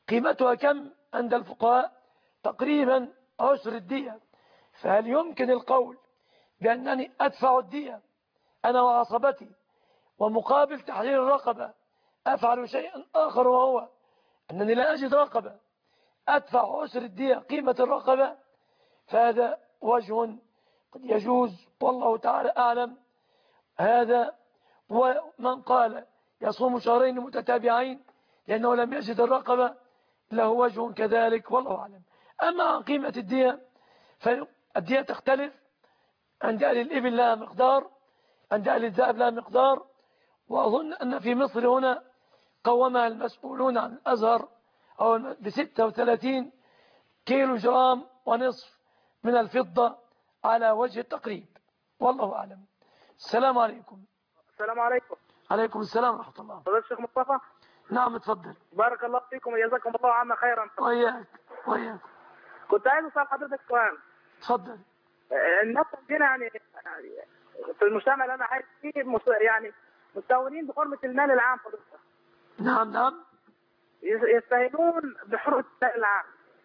[SPEAKER 2] قيمتها كم عند الفقهاء؟ تقريبا عشر الدية. فهل يمكن القول بأنني أدفع الدية أنا وعصبتي ومقابل تحرير الرقبة أفعل شيئا آخر، وهو أنني لا أجد رقبة أدفع عشر الدية قيمة الرقبة؟ فهذا وجه قد يجوز والله تعالى أعلم. هذا ومن قال يصوم شهرين متتابعين لأنه لم يجد الرقبة له وجه كذلك والله أعلم. أما عن قيمة الدية فالدية تختلف، عند أهل الإبل لها مقدار، عند أهل الذهب لها مقدار، وأظن أن في مصر هنا قومها المسؤولون عن الأزهر أو بستة وثلاثين كيلو جرام ونصف من الفضة على وجه التقريب والله أعلم. السلام عليكم.
[SPEAKER 11] السلام عليكم.
[SPEAKER 2] عليكم السلام ورحمة الله.
[SPEAKER 11] فضيلة الشيخ مصطفى.
[SPEAKER 2] نعم اتفضل.
[SPEAKER 11] بارك الله فيكم وجزاكم الله عنا خيرا.
[SPEAKER 2] وياك وياك.
[SPEAKER 11] كنت عايز اسال حضرتك سؤال.
[SPEAKER 2] اتفضل.
[SPEAKER 11] الناس عندنا يعني في المجتمع اللي انا عايش فيه يعني مستهونين بحرمة المال العام حضرتك.
[SPEAKER 2] نعم نعم.
[SPEAKER 11] يستهينون بحرمة المال العام.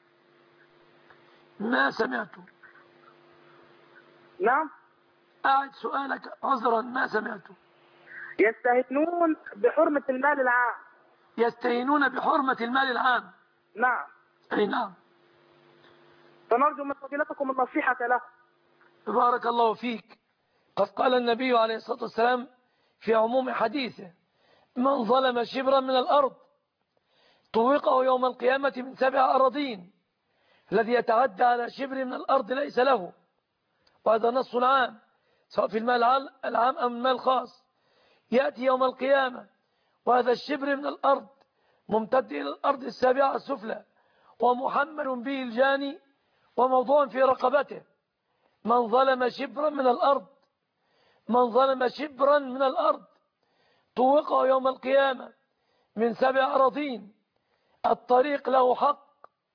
[SPEAKER 2] ما سمعته.
[SPEAKER 11] نعم.
[SPEAKER 2] أعد سؤالك عذرا ما سمعته.
[SPEAKER 11] يستهينون بحرمة المال العام.
[SPEAKER 2] يستهينون بحرمة المال العام.
[SPEAKER 11] نعم.
[SPEAKER 2] أي نعم.
[SPEAKER 11] فنرجو من فضيلتكم النصيحة له.
[SPEAKER 2] بارك الله فيك. قد قال النبي عليه الصلاة والسلام في عموم حديثه: من ظلم شبرا من الأرض طوقه يوم القيامة من سبع أراضين. الذي يتعدى على شبر من الأرض ليس له. وهذا نص عام سواء في المال العام أم المال الخاص. يأتي يوم القيامة وهذا الشبر من الأرض ممتد إلى الأرض السابعة السفلى ومحمل به الجاني وموضوع في رقبته. من ظلم شبرا من الأرض من ظلم شبرا من الأرض طوقه يوم القيامة من سبع أراضين. الطريق له حق،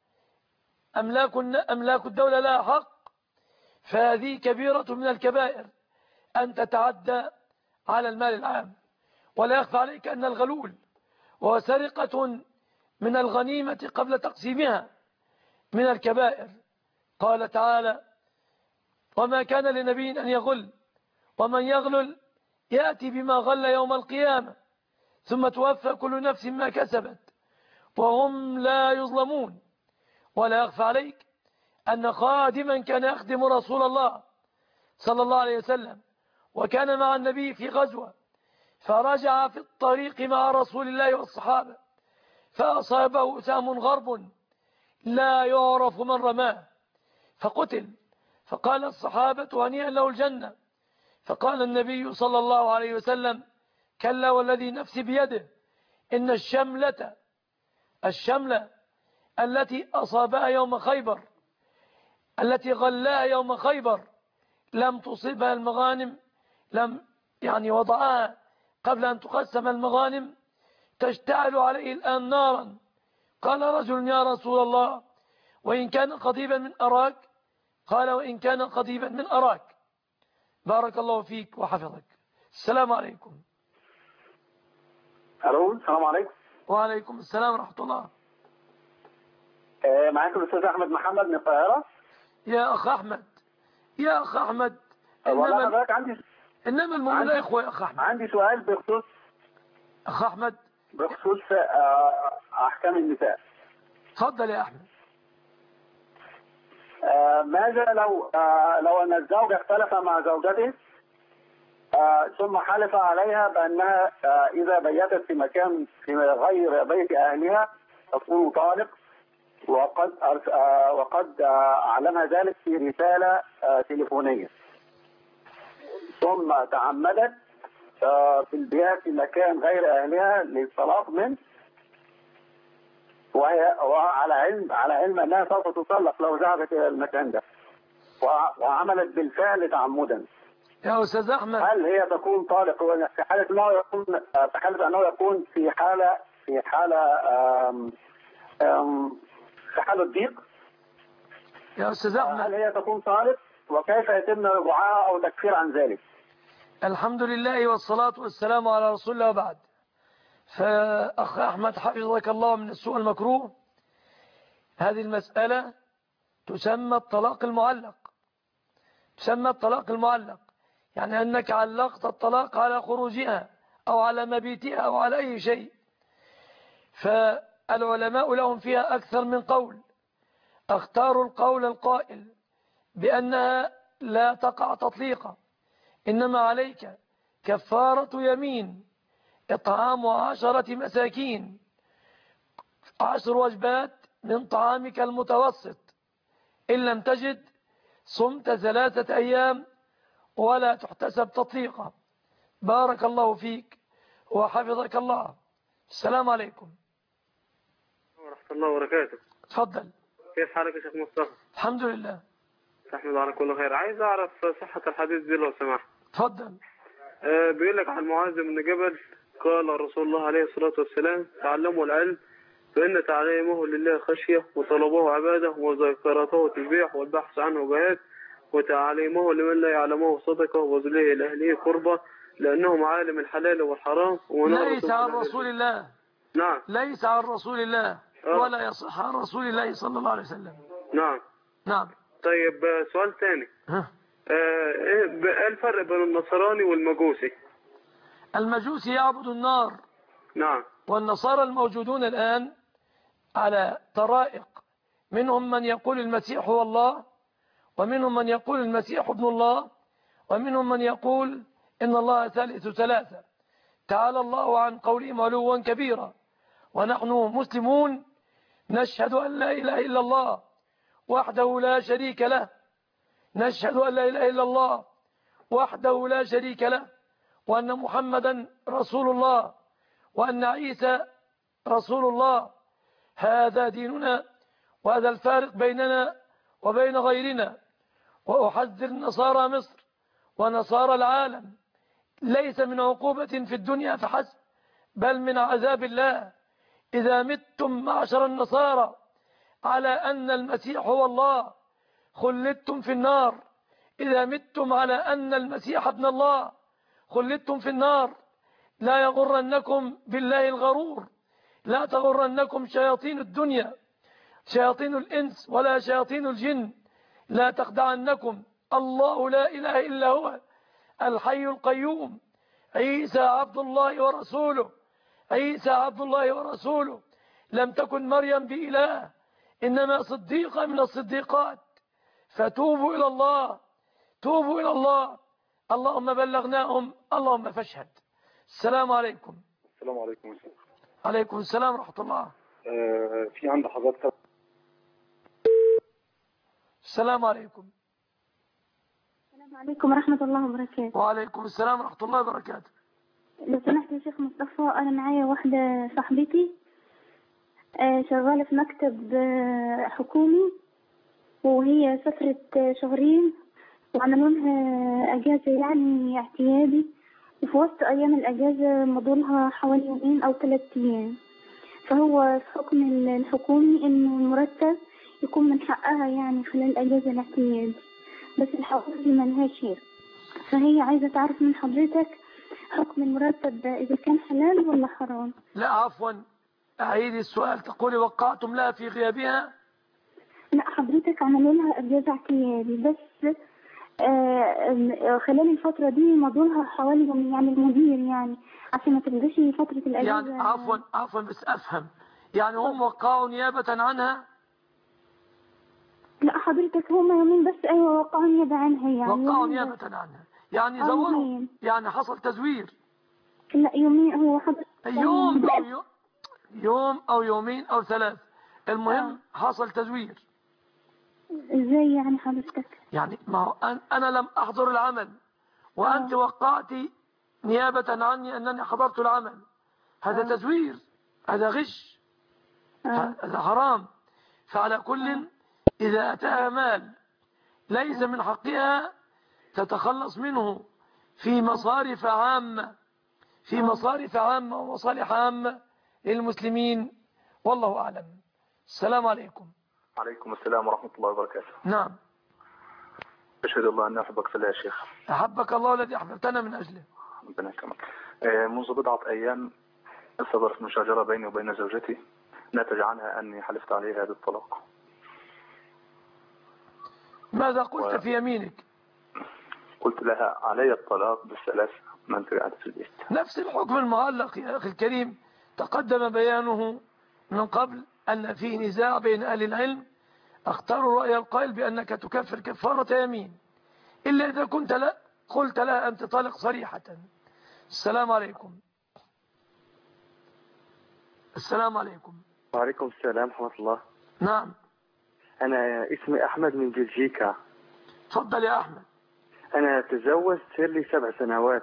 [SPEAKER 2] أملاك أملاك الدولة لها حق. فهذه كبيرة من الكبائر أن تتعدى على المال العام. ولا يخفى عليك أن الغلول وسرقة من الغنيمة قبل تقسيمها من الكبائر. قال تعالى: وما كان لنبي أن يغل ومن يغلل يأتي بما غل يوم القيامة ثم توفى كل نفس ما كسبت وهم لا يظلمون. ولا يخفى عليك أن خادما كان يخدم رسول الله صلى الله عليه وسلم وكان مع النبي في غزوة، فرجع في الطريق مع رسول الله والصحابة فأصابه سهم غرب لا يعرف من رماه فقتل. فقال الصحابة: هنيئا له الجنة. فقال النبي صلى الله عليه وسلم: كلا والذي نفسي بيده إن الشملة الشملة التي أصابها يوم خيبر التي غلاها يوم خيبر لم تصيبها المغانم، لم يعني وضعها قبل أن تقسم المغانم، تشتعل عليه الآن نارا. قال رجل: يا رسول الله وإن كان قضيبا من أراك؟ قال: وإن كان قضيبا من أراك. بارك الله فيك وحفظك. السلام عليكم.
[SPEAKER 12] ألو السلام عليكم.
[SPEAKER 2] وعليكم السلام ورحمة الله.
[SPEAKER 12] آه معاكم الأستاذ أحمد محمد من القاهرة.
[SPEAKER 2] يا أخ أحمد يا أخ أحمد
[SPEAKER 12] والله حضرتك عندي
[SPEAKER 2] إنما المؤمنون إخوة يا أخ أحمد.
[SPEAKER 12] عندي سؤال بخصوص
[SPEAKER 2] أخ أحمد
[SPEAKER 12] بخصوص آه أحكام النساء.
[SPEAKER 2] تفضل يا أحمد.
[SPEAKER 12] آه ماذا لو آه لو أن الزوج اختلف مع زوجته آه ثم حلف عليها بأنها آه إذا بيتت في مكان في غير بيت أهلها تكون طالق، وقد آه وقد آه أعلنها ذلك في رسالة آه تليفونية، ثم تعمدت آه في البيات في مكان غير أهلها للطلاق منه، وهي وعلى علم على علم أنها سوف تطلق لو ذهبت إلى المكان ده، وعملت بالفعل تعمدا.
[SPEAKER 2] يا أستاذ أحمد،
[SPEAKER 12] هل هي تكون طالق في حالة أنه يكون في حالة أنه يكون في حالة في حالة آم آم في حالة ضيق؟
[SPEAKER 2] يا أستاذ أحمد،
[SPEAKER 12] هل هي تكون طالق وكيف يتم رجوعها أو تكفير عن ذلك؟
[SPEAKER 2] الحمد لله والصلاة والسلام على رسول الله وبعد. فأخ أحمد حفظك الله من السوء المكروه، هذه المسألة تسمى الطلاق المعلق، تسمى الطلاق المعلق، يعني أنك علقت الطلاق على خروجها أو على مبيتها أو على أي شيء. فالعلماء لهم فيها أكثر من قول، اختاروا القول القائل بأنها لا تقع تطليقا، إنما عليك كفارة يمين، إطعام عشرة مساكين، عشر وجبات من طعامك المتوسط، إن لم تجد صمت ثلاثة أيام ولا تحتسب تطليقا. بارك الله فيك وحفظك الله. السلام عليكم
[SPEAKER 13] ورحمة الله وبركاته.
[SPEAKER 2] تفضل.
[SPEAKER 13] كيف حالك يا شيخ مصطفى؟
[SPEAKER 2] الحمد لله.
[SPEAKER 13] تحمد على كل خير. عايز أعرف صحة الحديث دي لو سمحت.
[SPEAKER 2] تفضل.
[SPEAKER 13] أه بيقول لك عن معاذ بن جبل قال رسول الله عليه الصلاة والسلام: تعلموا العلم فإن تعليمه لله خشية، وطلبه عبادة، وذكرته تسبيح، والبحث عنه جهاد، وتعليمه لمن لا يعلمه صدقة، وذليه لأهله قربة، لأنه معالم الحلال والحرام.
[SPEAKER 2] ليس عن رسول الله.
[SPEAKER 13] نعم.
[SPEAKER 2] ليس عن رسول الله ولا يصح عن رسول الله صلى الله عليه وسلم.
[SPEAKER 13] نعم.
[SPEAKER 2] نعم.
[SPEAKER 13] طيب سؤال ثاني.
[SPEAKER 2] ها.
[SPEAKER 13] ايه الفرق بين النصراني والمجوسي؟
[SPEAKER 2] المجوسي يعبد النار.
[SPEAKER 13] نعم.
[SPEAKER 2] والنصارى الموجودون الآن على طرائق، منهم من يقول المسيح هو الله، ومنهم من يقول المسيح ابن الله، ومنهم من يقول إن الله ثالث ثلاثة. تعالى الله عن قولهم علوا كبيرا. ونحن مسلمون نشهد أن لا إله إلا الله وحده لا شريك له، نشهد أن لا إله إلا الله وحده لا شريك له، وأن محمدا رسول الله، وأن عيسى رسول الله. هذا ديننا، وهذا الفارق بيننا وبين غيرنا. وأحذر نصارى مصر ونصارى العالم ليس من عقوبة في الدنيا فحسب، بل من عذاب الله. إذا متم معشر النصارى على أن المسيح هو الله خلدتم في النار. إذا متم على أن المسيح ابن الله خلدتم في النار. لا يغرنكم بالله الغرور، لا تغرنكم شياطين الدنيا، شياطين الإنس ولا شياطين الجن، لا تخدعنكم. الله لا إله إلا هو الحي القيوم. عيسى عبد الله ورسوله، عيسى عبد الله ورسوله. لم تكن مريم بإله، إنما صديقة من الصديقات. فتوبوا إلى الله، توبوا إلى الله. اللهم بلغناهم، اللهم فاشهد. السلام عليكم.
[SPEAKER 14] السلام عليكم.
[SPEAKER 2] عليكم السلام ورحمة الله.
[SPEAKER 14] آه في عند حضرتك.
[SPEAKER 2] السلام عليكم.
[SPEAKER 9] السلام عليكم ورحمة الله وبركاته.
[SPEAKER 2] وعليكم السلام ورحمة الله وبركاته.
[SPEAKER 9] لو سمحت يا شيخ مصطفى، أنا معايا واحدة صاحبتي شغالة في مكتب حكومي، وهي سافرت شهرين وعملوا لها أجازة يعني اعتيادي، وفي وسط أيام الأجازة مضولها حوالي يومين أو ثلاث أيام. فهو الحكم الحكومي إنه المرتب يكون من حقها يعني خلال الأجازة الاعتيادي، بس الحقوق دي ملهاش شيء. فهي عايزة تعرف من حضرتك حكم المرتب ده إذا كان حلال ولا حرام.
[SPEAKER 2] لا عفوا، أعيد السؤال. تقولي وقعتم لها في غيابها؟
[SPEAKER 9] لا حضرتك عملوا لها أجازة اعتيادي، بس آه خلال الفترة دي مضولها حوالي يومين، يعني المدير يعني عشان ما تبقاش فترة الأجازة.
[SPEAKER 2] يعني عفوا عفوا بس أفهم، يعني هم وقعوا نيابة عنها؟
[SPEAKER 9] لا حضرتك هم يومين بس. أيوة وقعوا نيابة عنها، يعني
[SPEAKER 2] وقعوا نيابة عنها، يعني زوروا، يعني حصل تزوير.
[SPEAKER 9] لا يومين هو حضرتك.
[SPEAKER 2] يوم أو يوم, يوم أو يومين أو ثلاث، المهم آه. حصل تزوير.
[SPEAKER 9] ازاي يعني حضرتك؟
[SPEAKER 2] يعني ما هو أنا لم أحضر العمل وأنت آه. وقعتي نيابة عني أنني حضرت العمل، هذا آه. تزوير، هذا غش، آه. هذا حرام. فعلى كل آه. إذا أتاها مال ليس من حقها تتخلص منه في مصارف عامة، في مصارف عامة ومصالح عامة للمسلمين، والله أعلم. السلام عليكم.
[SPEAKER 14] عليكم السلام ورحمة الله وبركاته.
[SPEAKER 2] نعم.
[SPEAKER 14] أشهد الله أن أحبك في الله يا شيخ.
[SPEAKER 2] أحبك الله الذي أحببتنا من أجله.
[SPEAKER 14] ربنا يكرمك. منذ بضعة أيام صدرت مشاجرة بيني وبين زوجتي نتج عنها أني حلفت عليها بالطلاق.
[SPEAKER 2] ماذا قلت
[SPEAKER 14] و...
[SPEAKER 2] في يمينك؟
[SPEAKER 14] قلت لها علي الطلاق بالثلاث ما أنت قاعدة في البيت.
[SPEAKER 2] نفس الحكم المعلق يا أخي الكريم تقدم بيانه من قبل أن فيه نزاع بين أهل العلم. اختاروا رأي القائل بأنك تكفر كفارة يمين إلا إذا كنت لا قلت لها أنت طالق صريحة. السلام عليكم. السلام عليكم.
[SPEAKER 15] وعليكم السلام ورحمة الله.
[SPEAKER 2] نعم.
[SPEAKER 15] أنا اسمي أحمد من بلجيكا.
[SPEAKER 2] تفضل يا أحمد.
[SPEAKER 15] أنا تزوجت صار لي سبع سنوات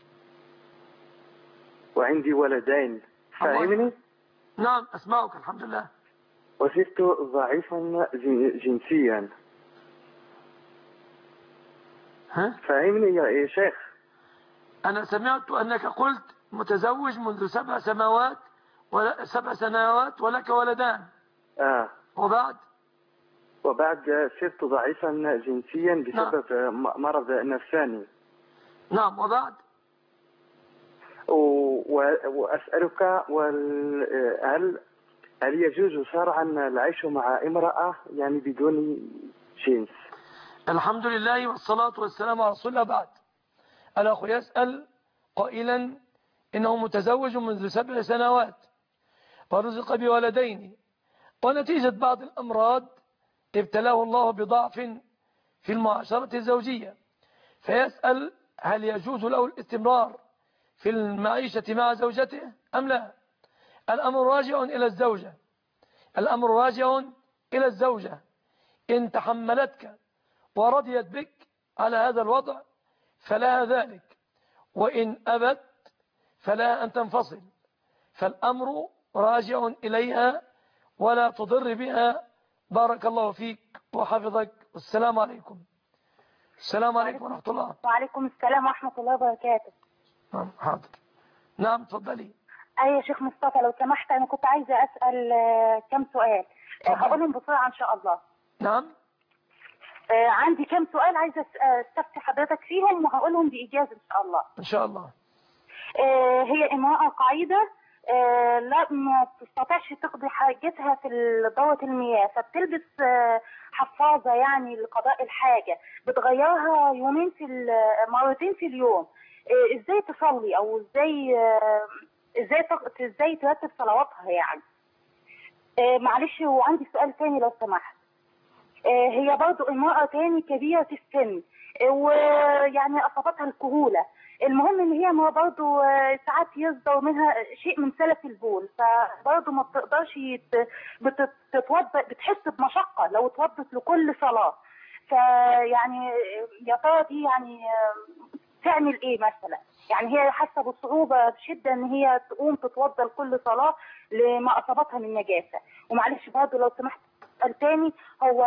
[SPEAKER 15] وعندي ولدين، فاهمني؟
[SPEAKER 2] نعم أسمعك الحمد لله.
[SPEAKER 15] وصرت ضعيفا جنسيا.
[SPEAKER 2] ها؟
[SPEAKER 15] فاهمني يا شيخ؟
[SPEAKER 2] أنا سمعت أنك قلت متزوج منذ سبع سنوات ولا سبع سنوات ولك ولدان.
[SPEAKER 15] آه.
[SPEAKER 2] وبعد؟
[SPEAKER 15] وبعد صرت ضعيفا جنسيا بسبب نعم. مرض نفساني.
[SPEAKER 2] نعم. وبعد؟
[SPEAKER 15] وأسألك هل هل يجوز شرعا العيش مع امرأة يعني بدون جنس؟
[SPEAKER 2] الحمد لله والصلاة والسلام على رسول الله. بعد الأخ يسأل قائلا إنه متزوج منذ سبع سنوات ورزق بولدين ونتيجة بعض الأمراض ابتلاه الله بضعف في المعاشرة الزوجية، فيسأل هل يجوز له الاستمرار في المعيشة مع زوجته أم لا؟ الأمر راجع إلى الزوجة. الأمر راجع إلى الزوجة إن تحملتك ورضيت بك على هذا الوضع فلها ذلك، وإن أبت فلا أن تنفصل، فالأمر راجع إليها ولا تضر بها. بارك الله فيك وحفظك. والسلام عليكم. السلام عليكم ورحمة الله.
[SPEAKER 16] وعليكم السلام ورحمة الله وبركاته.
[SPEAKER 2] نعم حاضر. نعم تفضلي.
[SPEAKER 16] أي يا شيخ مصطفى لو سمحت أنا كنت عايزة أسأل كم سؤال هقولهم بسرعة إن شاء الله.
[SPEAKER 2] نعم.
[SPEAKER 16] عندي كم سؤال عايزة استفتي حضرتك فيهم وهقولهم بإجازة إن شاء الله.
[SPEAKER 2] إن شاء الله.
[SPEAKER 16] هي امرأة قاعدة لا ما تستطيعش تقضي حاجتها في دورة المياه، فبتلبس حفاظة يعني لقضاء الحاجة بتغيرها يومين في مرتين في اليوم. ازاي تصلي او ازاي ازاي ازاي ترتب صلواتها يعني؟ معلش. وعندي سؤال تاني لو سمحت. هي برضو امرأة تاني كبيرة في السن ويعني اصابتها الكهولة. المهم ان هي ما برضو ساعات يصدر منها شيء من سلف البول، فبرضو ما بتقدرش بتتوضا، بتحس بمشقة لو اتوضت لكل صلاة. فيعني يا ترى دي يعني تعمل ايه مثلا؟ يعني هي حاسه بالصعوبه بشده ان هي تقوم تتوضا لكل صلاه لما اصابتها من نجاسه. ومعلش برضه لو سمحت سؤال تاني. هو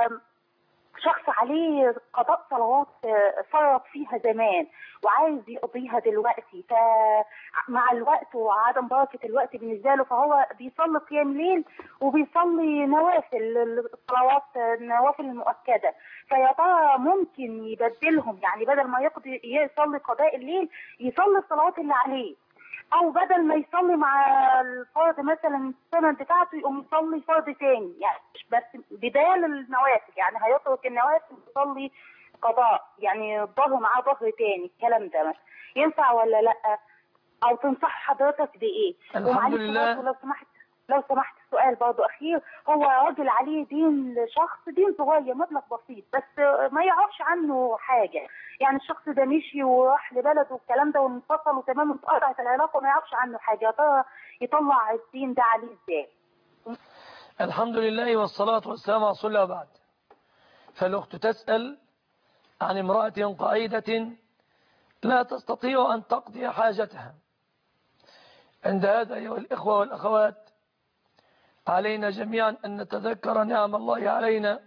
[SPEAKER 16] شخص عليه قضاء صلوات فرط فيها زمان وعايز يقضيها دلوقتي، فمع الوقت وعدم بركه الوقت بالنسبه له فهو بيصلي قيام ليل وبيصلي نوافل الصلوات النوافل المؤكده. فيا ترى ممكن يبدلهم، يعني بدل ما يقضي يصلي قضاء الليل يصلي الصلوات اللي عليه، او بدل ما يصلي مع الفرض مثلا السنه بتاعته يقوم يصلي فرض تاني، يعني بس بدال النوافل، يعني هيترك النوافل ويصلي قضاء، يعني الظهر معاه ظهر تاني. الكلام ده مثلا ينفع ولا لا؟ او تنصح حضرتك بايه؟
[SPEAKER 2] الحمد لله.
[SPEAKER 16] لو سمحت لو سمحت سؤال برضه اخير. هو راجل عليه دين شخص، دين صغير مبلغ بسيط بس ما يعرفش عنه حاجه، يعني الشخص ده مشي وراح لبلده والكلام ده وانفصل وتمام انقطعت العلاقه وما يعرفش عنه حاجه، يا ترى يطلع الدين ده عليه ازاي؟
[SPEAKER 2] الحمد لله والصلاه والسلام على رسول الله. بعد فالاخت تسال عن امراه قاعده لا تستطيع ان تقضي حاجتها. عند هذا ايها الاخوه والاخوات علينا جميعا أن نتذكر نعم الله علينا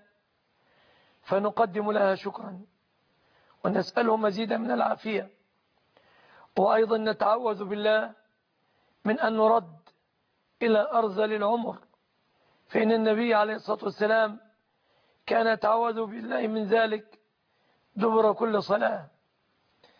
[SPEAKER 2] فنقدم لها شكرا ونسأله مزيدا من العافية، وأيضا نتعوذ بالله من أن نرد إلى أرذل العمر، فإن النبي عليه الصلاة والسلام كان يتعوذ بالله من ذلك دبر كل صلاة.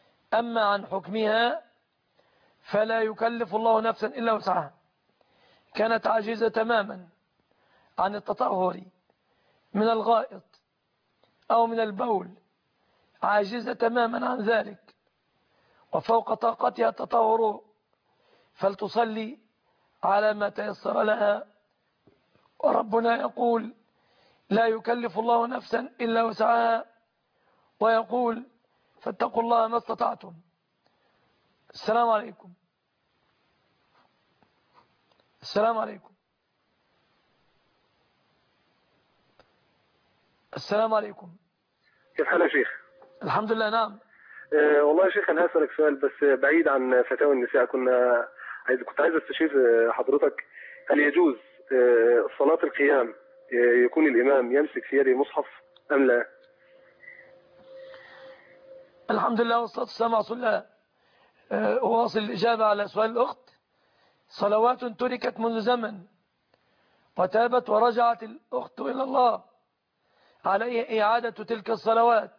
[SPEAKER 2] أما عن حكمها فلا يكلف الله نفسا إلا وسعها، كانت عاجزة تماما عن التطهر من الغائط أو من البول، عاجزة تماما عن ذلك وفوق طاقتها التطهر، فلتصلي على ما تيسر لها. وربنا يقول لا يكلف الله نفسا إلا وسعها، ويقول فاتقوا الله ما استطعتم. السلام عليكم. السلام عليكم. السلام عليكم.
[SPEAKER 17] كيف حالك يا شيخ؟
[SPEAKER 2] الحمد لله. نعم.
[SPEAKER 17] أه والله يا شيخ أنا هسألك سؤال بس بعيد عن فتاوى النساء. كنا عايز كنت عايز استشير حضرتك، هل يجوز أه صلاة القيام أه يكون الإمام يمسك في يده مصحف أم لا؟
[SPEAKER 2] الحمد لله والصلاة والسلام على رسول الله. أه أواصل الإجابة على سؤال الأخت. صلوات تركت منذ زمن وتابت ورجعت الأخت إلى الله، عليه إعادة تلك الصلوات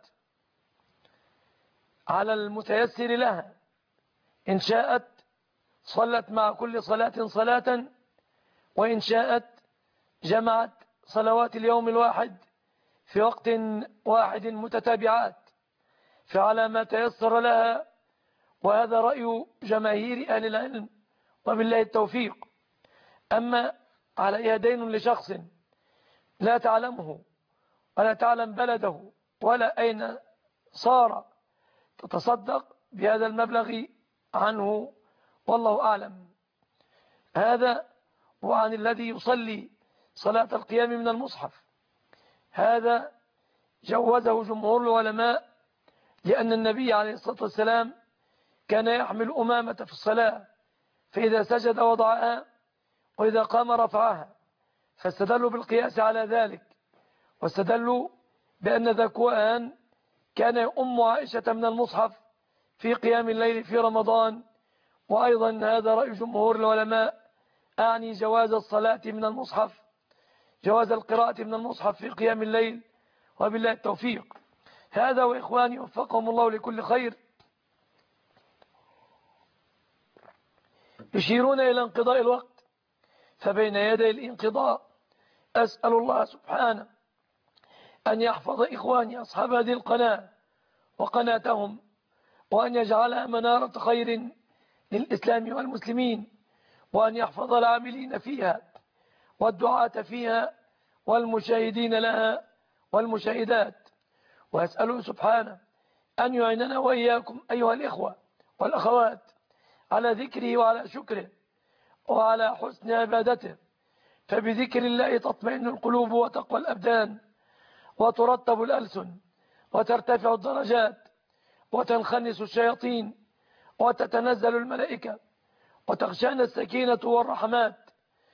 [SPEAKER 2] على المتيسر لها. إن شاءت صلت مع كل صلاة صلاة، وإن شاءت جمعت صلوات اليوم الواحد في وقت واحد متتابعات، فعلى ما تيسر لها، وهذا رأي جماهير أهل العلم وبالله التوفيق. أما عليها دين لشخص لا تعلمه ولا تعلم بلده ولا أين صار، تتصدق بهذا المبلغ عنه والله أعلم. هذا وعن الذي يصلي صلاة القيام من المصحف، هذا جوزه جمهور العلماء، لأن النبي عليه الصلاة والسلام كان يحمل أمامة في الصلاة، فإذا سجد وضعها وإذا قام رفعها، فاستدلوا بالقياس على ذلك، واستدلوا بأن ذكوان كان يؤم عائشة من المصحف في قيام الليل في رمضان. وأيضا هذا رأي جمهور العلماء، أعني جواز الصلاة من المصحف، جواز القراءة من المصحف في قيام الليل، وبالله التوفيق. هذا وإخواني وفقهم الله لكل خير يشيرون إلى انقضاء الوقت، فبين يدي الانقضاء أسأل الله سبحانه أن يحفظ إخواني أصحاب هذه القناة وقناتهم، وأن يجعلها منارة خير للإسلام والمسلمين، وأن يحفظ العاملين فيها والدعاة فيها والمشاهدين لها والمشاهدات. وأسأله سبحانه أن يعيننا وإياكم أيها الإخوة والأخوات على ذكره وعلى شكره وعلى حسن عبادته، فبذكر الله تطمئن القلوب وتقوى الأبدان وترتب الألسن وترتفع الدرجات وتنخنس الشياطين وتتنزل الملائكة وتغشانا السكينة والرحمات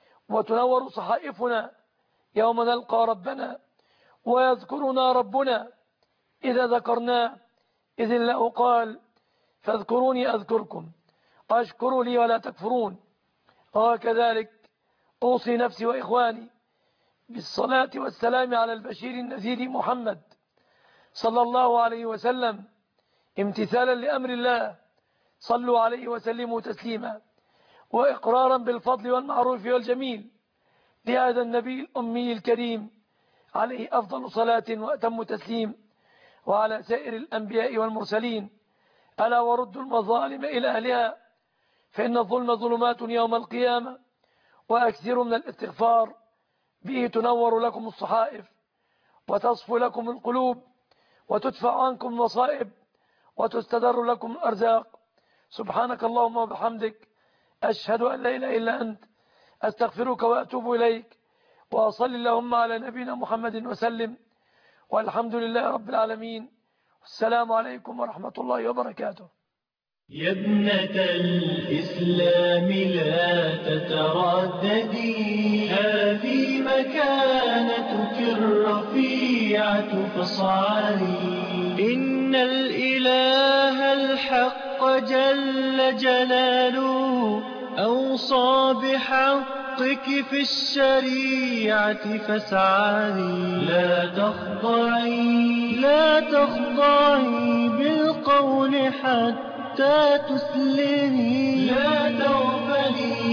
[SPEAKER 2] وتنور صحائفنا يوم نلقى ربنا ويذكرنا ربنا إذا ذكرناه، إذ الله قال فاذكروني أذكركم واشكروا لي ولا تكفرون. وكذلك أوصي نفسي وإخواني بالصلاة والسلام على البشير النذير محمد صلى الله عليه وسلم، امتثالا لأمر الله، صلوا عليه وسلموا تسليما، وإقرارا بالفضل والمعروف والجميل لهذا النبي الأمي الكريم عليه أفضل صلاة وأتم تسليم، وعلى سائر الأنبياء والمرسلين. ألا وردوا المظالم إلى أهلها، فإن الظلم ظلمات يوم القيامة، وأكثروا من الاستغفار، به تنور لكم الصحائف وتصفو لكم القلوب وتدفع عنكم المصائب وتستدر لكم الأرزاق. سبحانك اللهم وبحمدك، أشهد أن لا إله إلا أنت، أستغفرك وأتوب إليك، وأصلي اللهم على نبينا محمد وسلم، والحمد لله رب العالمين، والسلام عليكم ورحمة الله وبركاته.
[SPEAKER 1] يا ابنة الإسلام لا تترددي، هذه مكانتك الرفيعة فاصعدي. إن الإله الحق جل جلاله أوصى بحقك في الشريعة فاسعدي. لا تخضعي لا تخضعي بالقول حتى تسلمي، لا تغفلي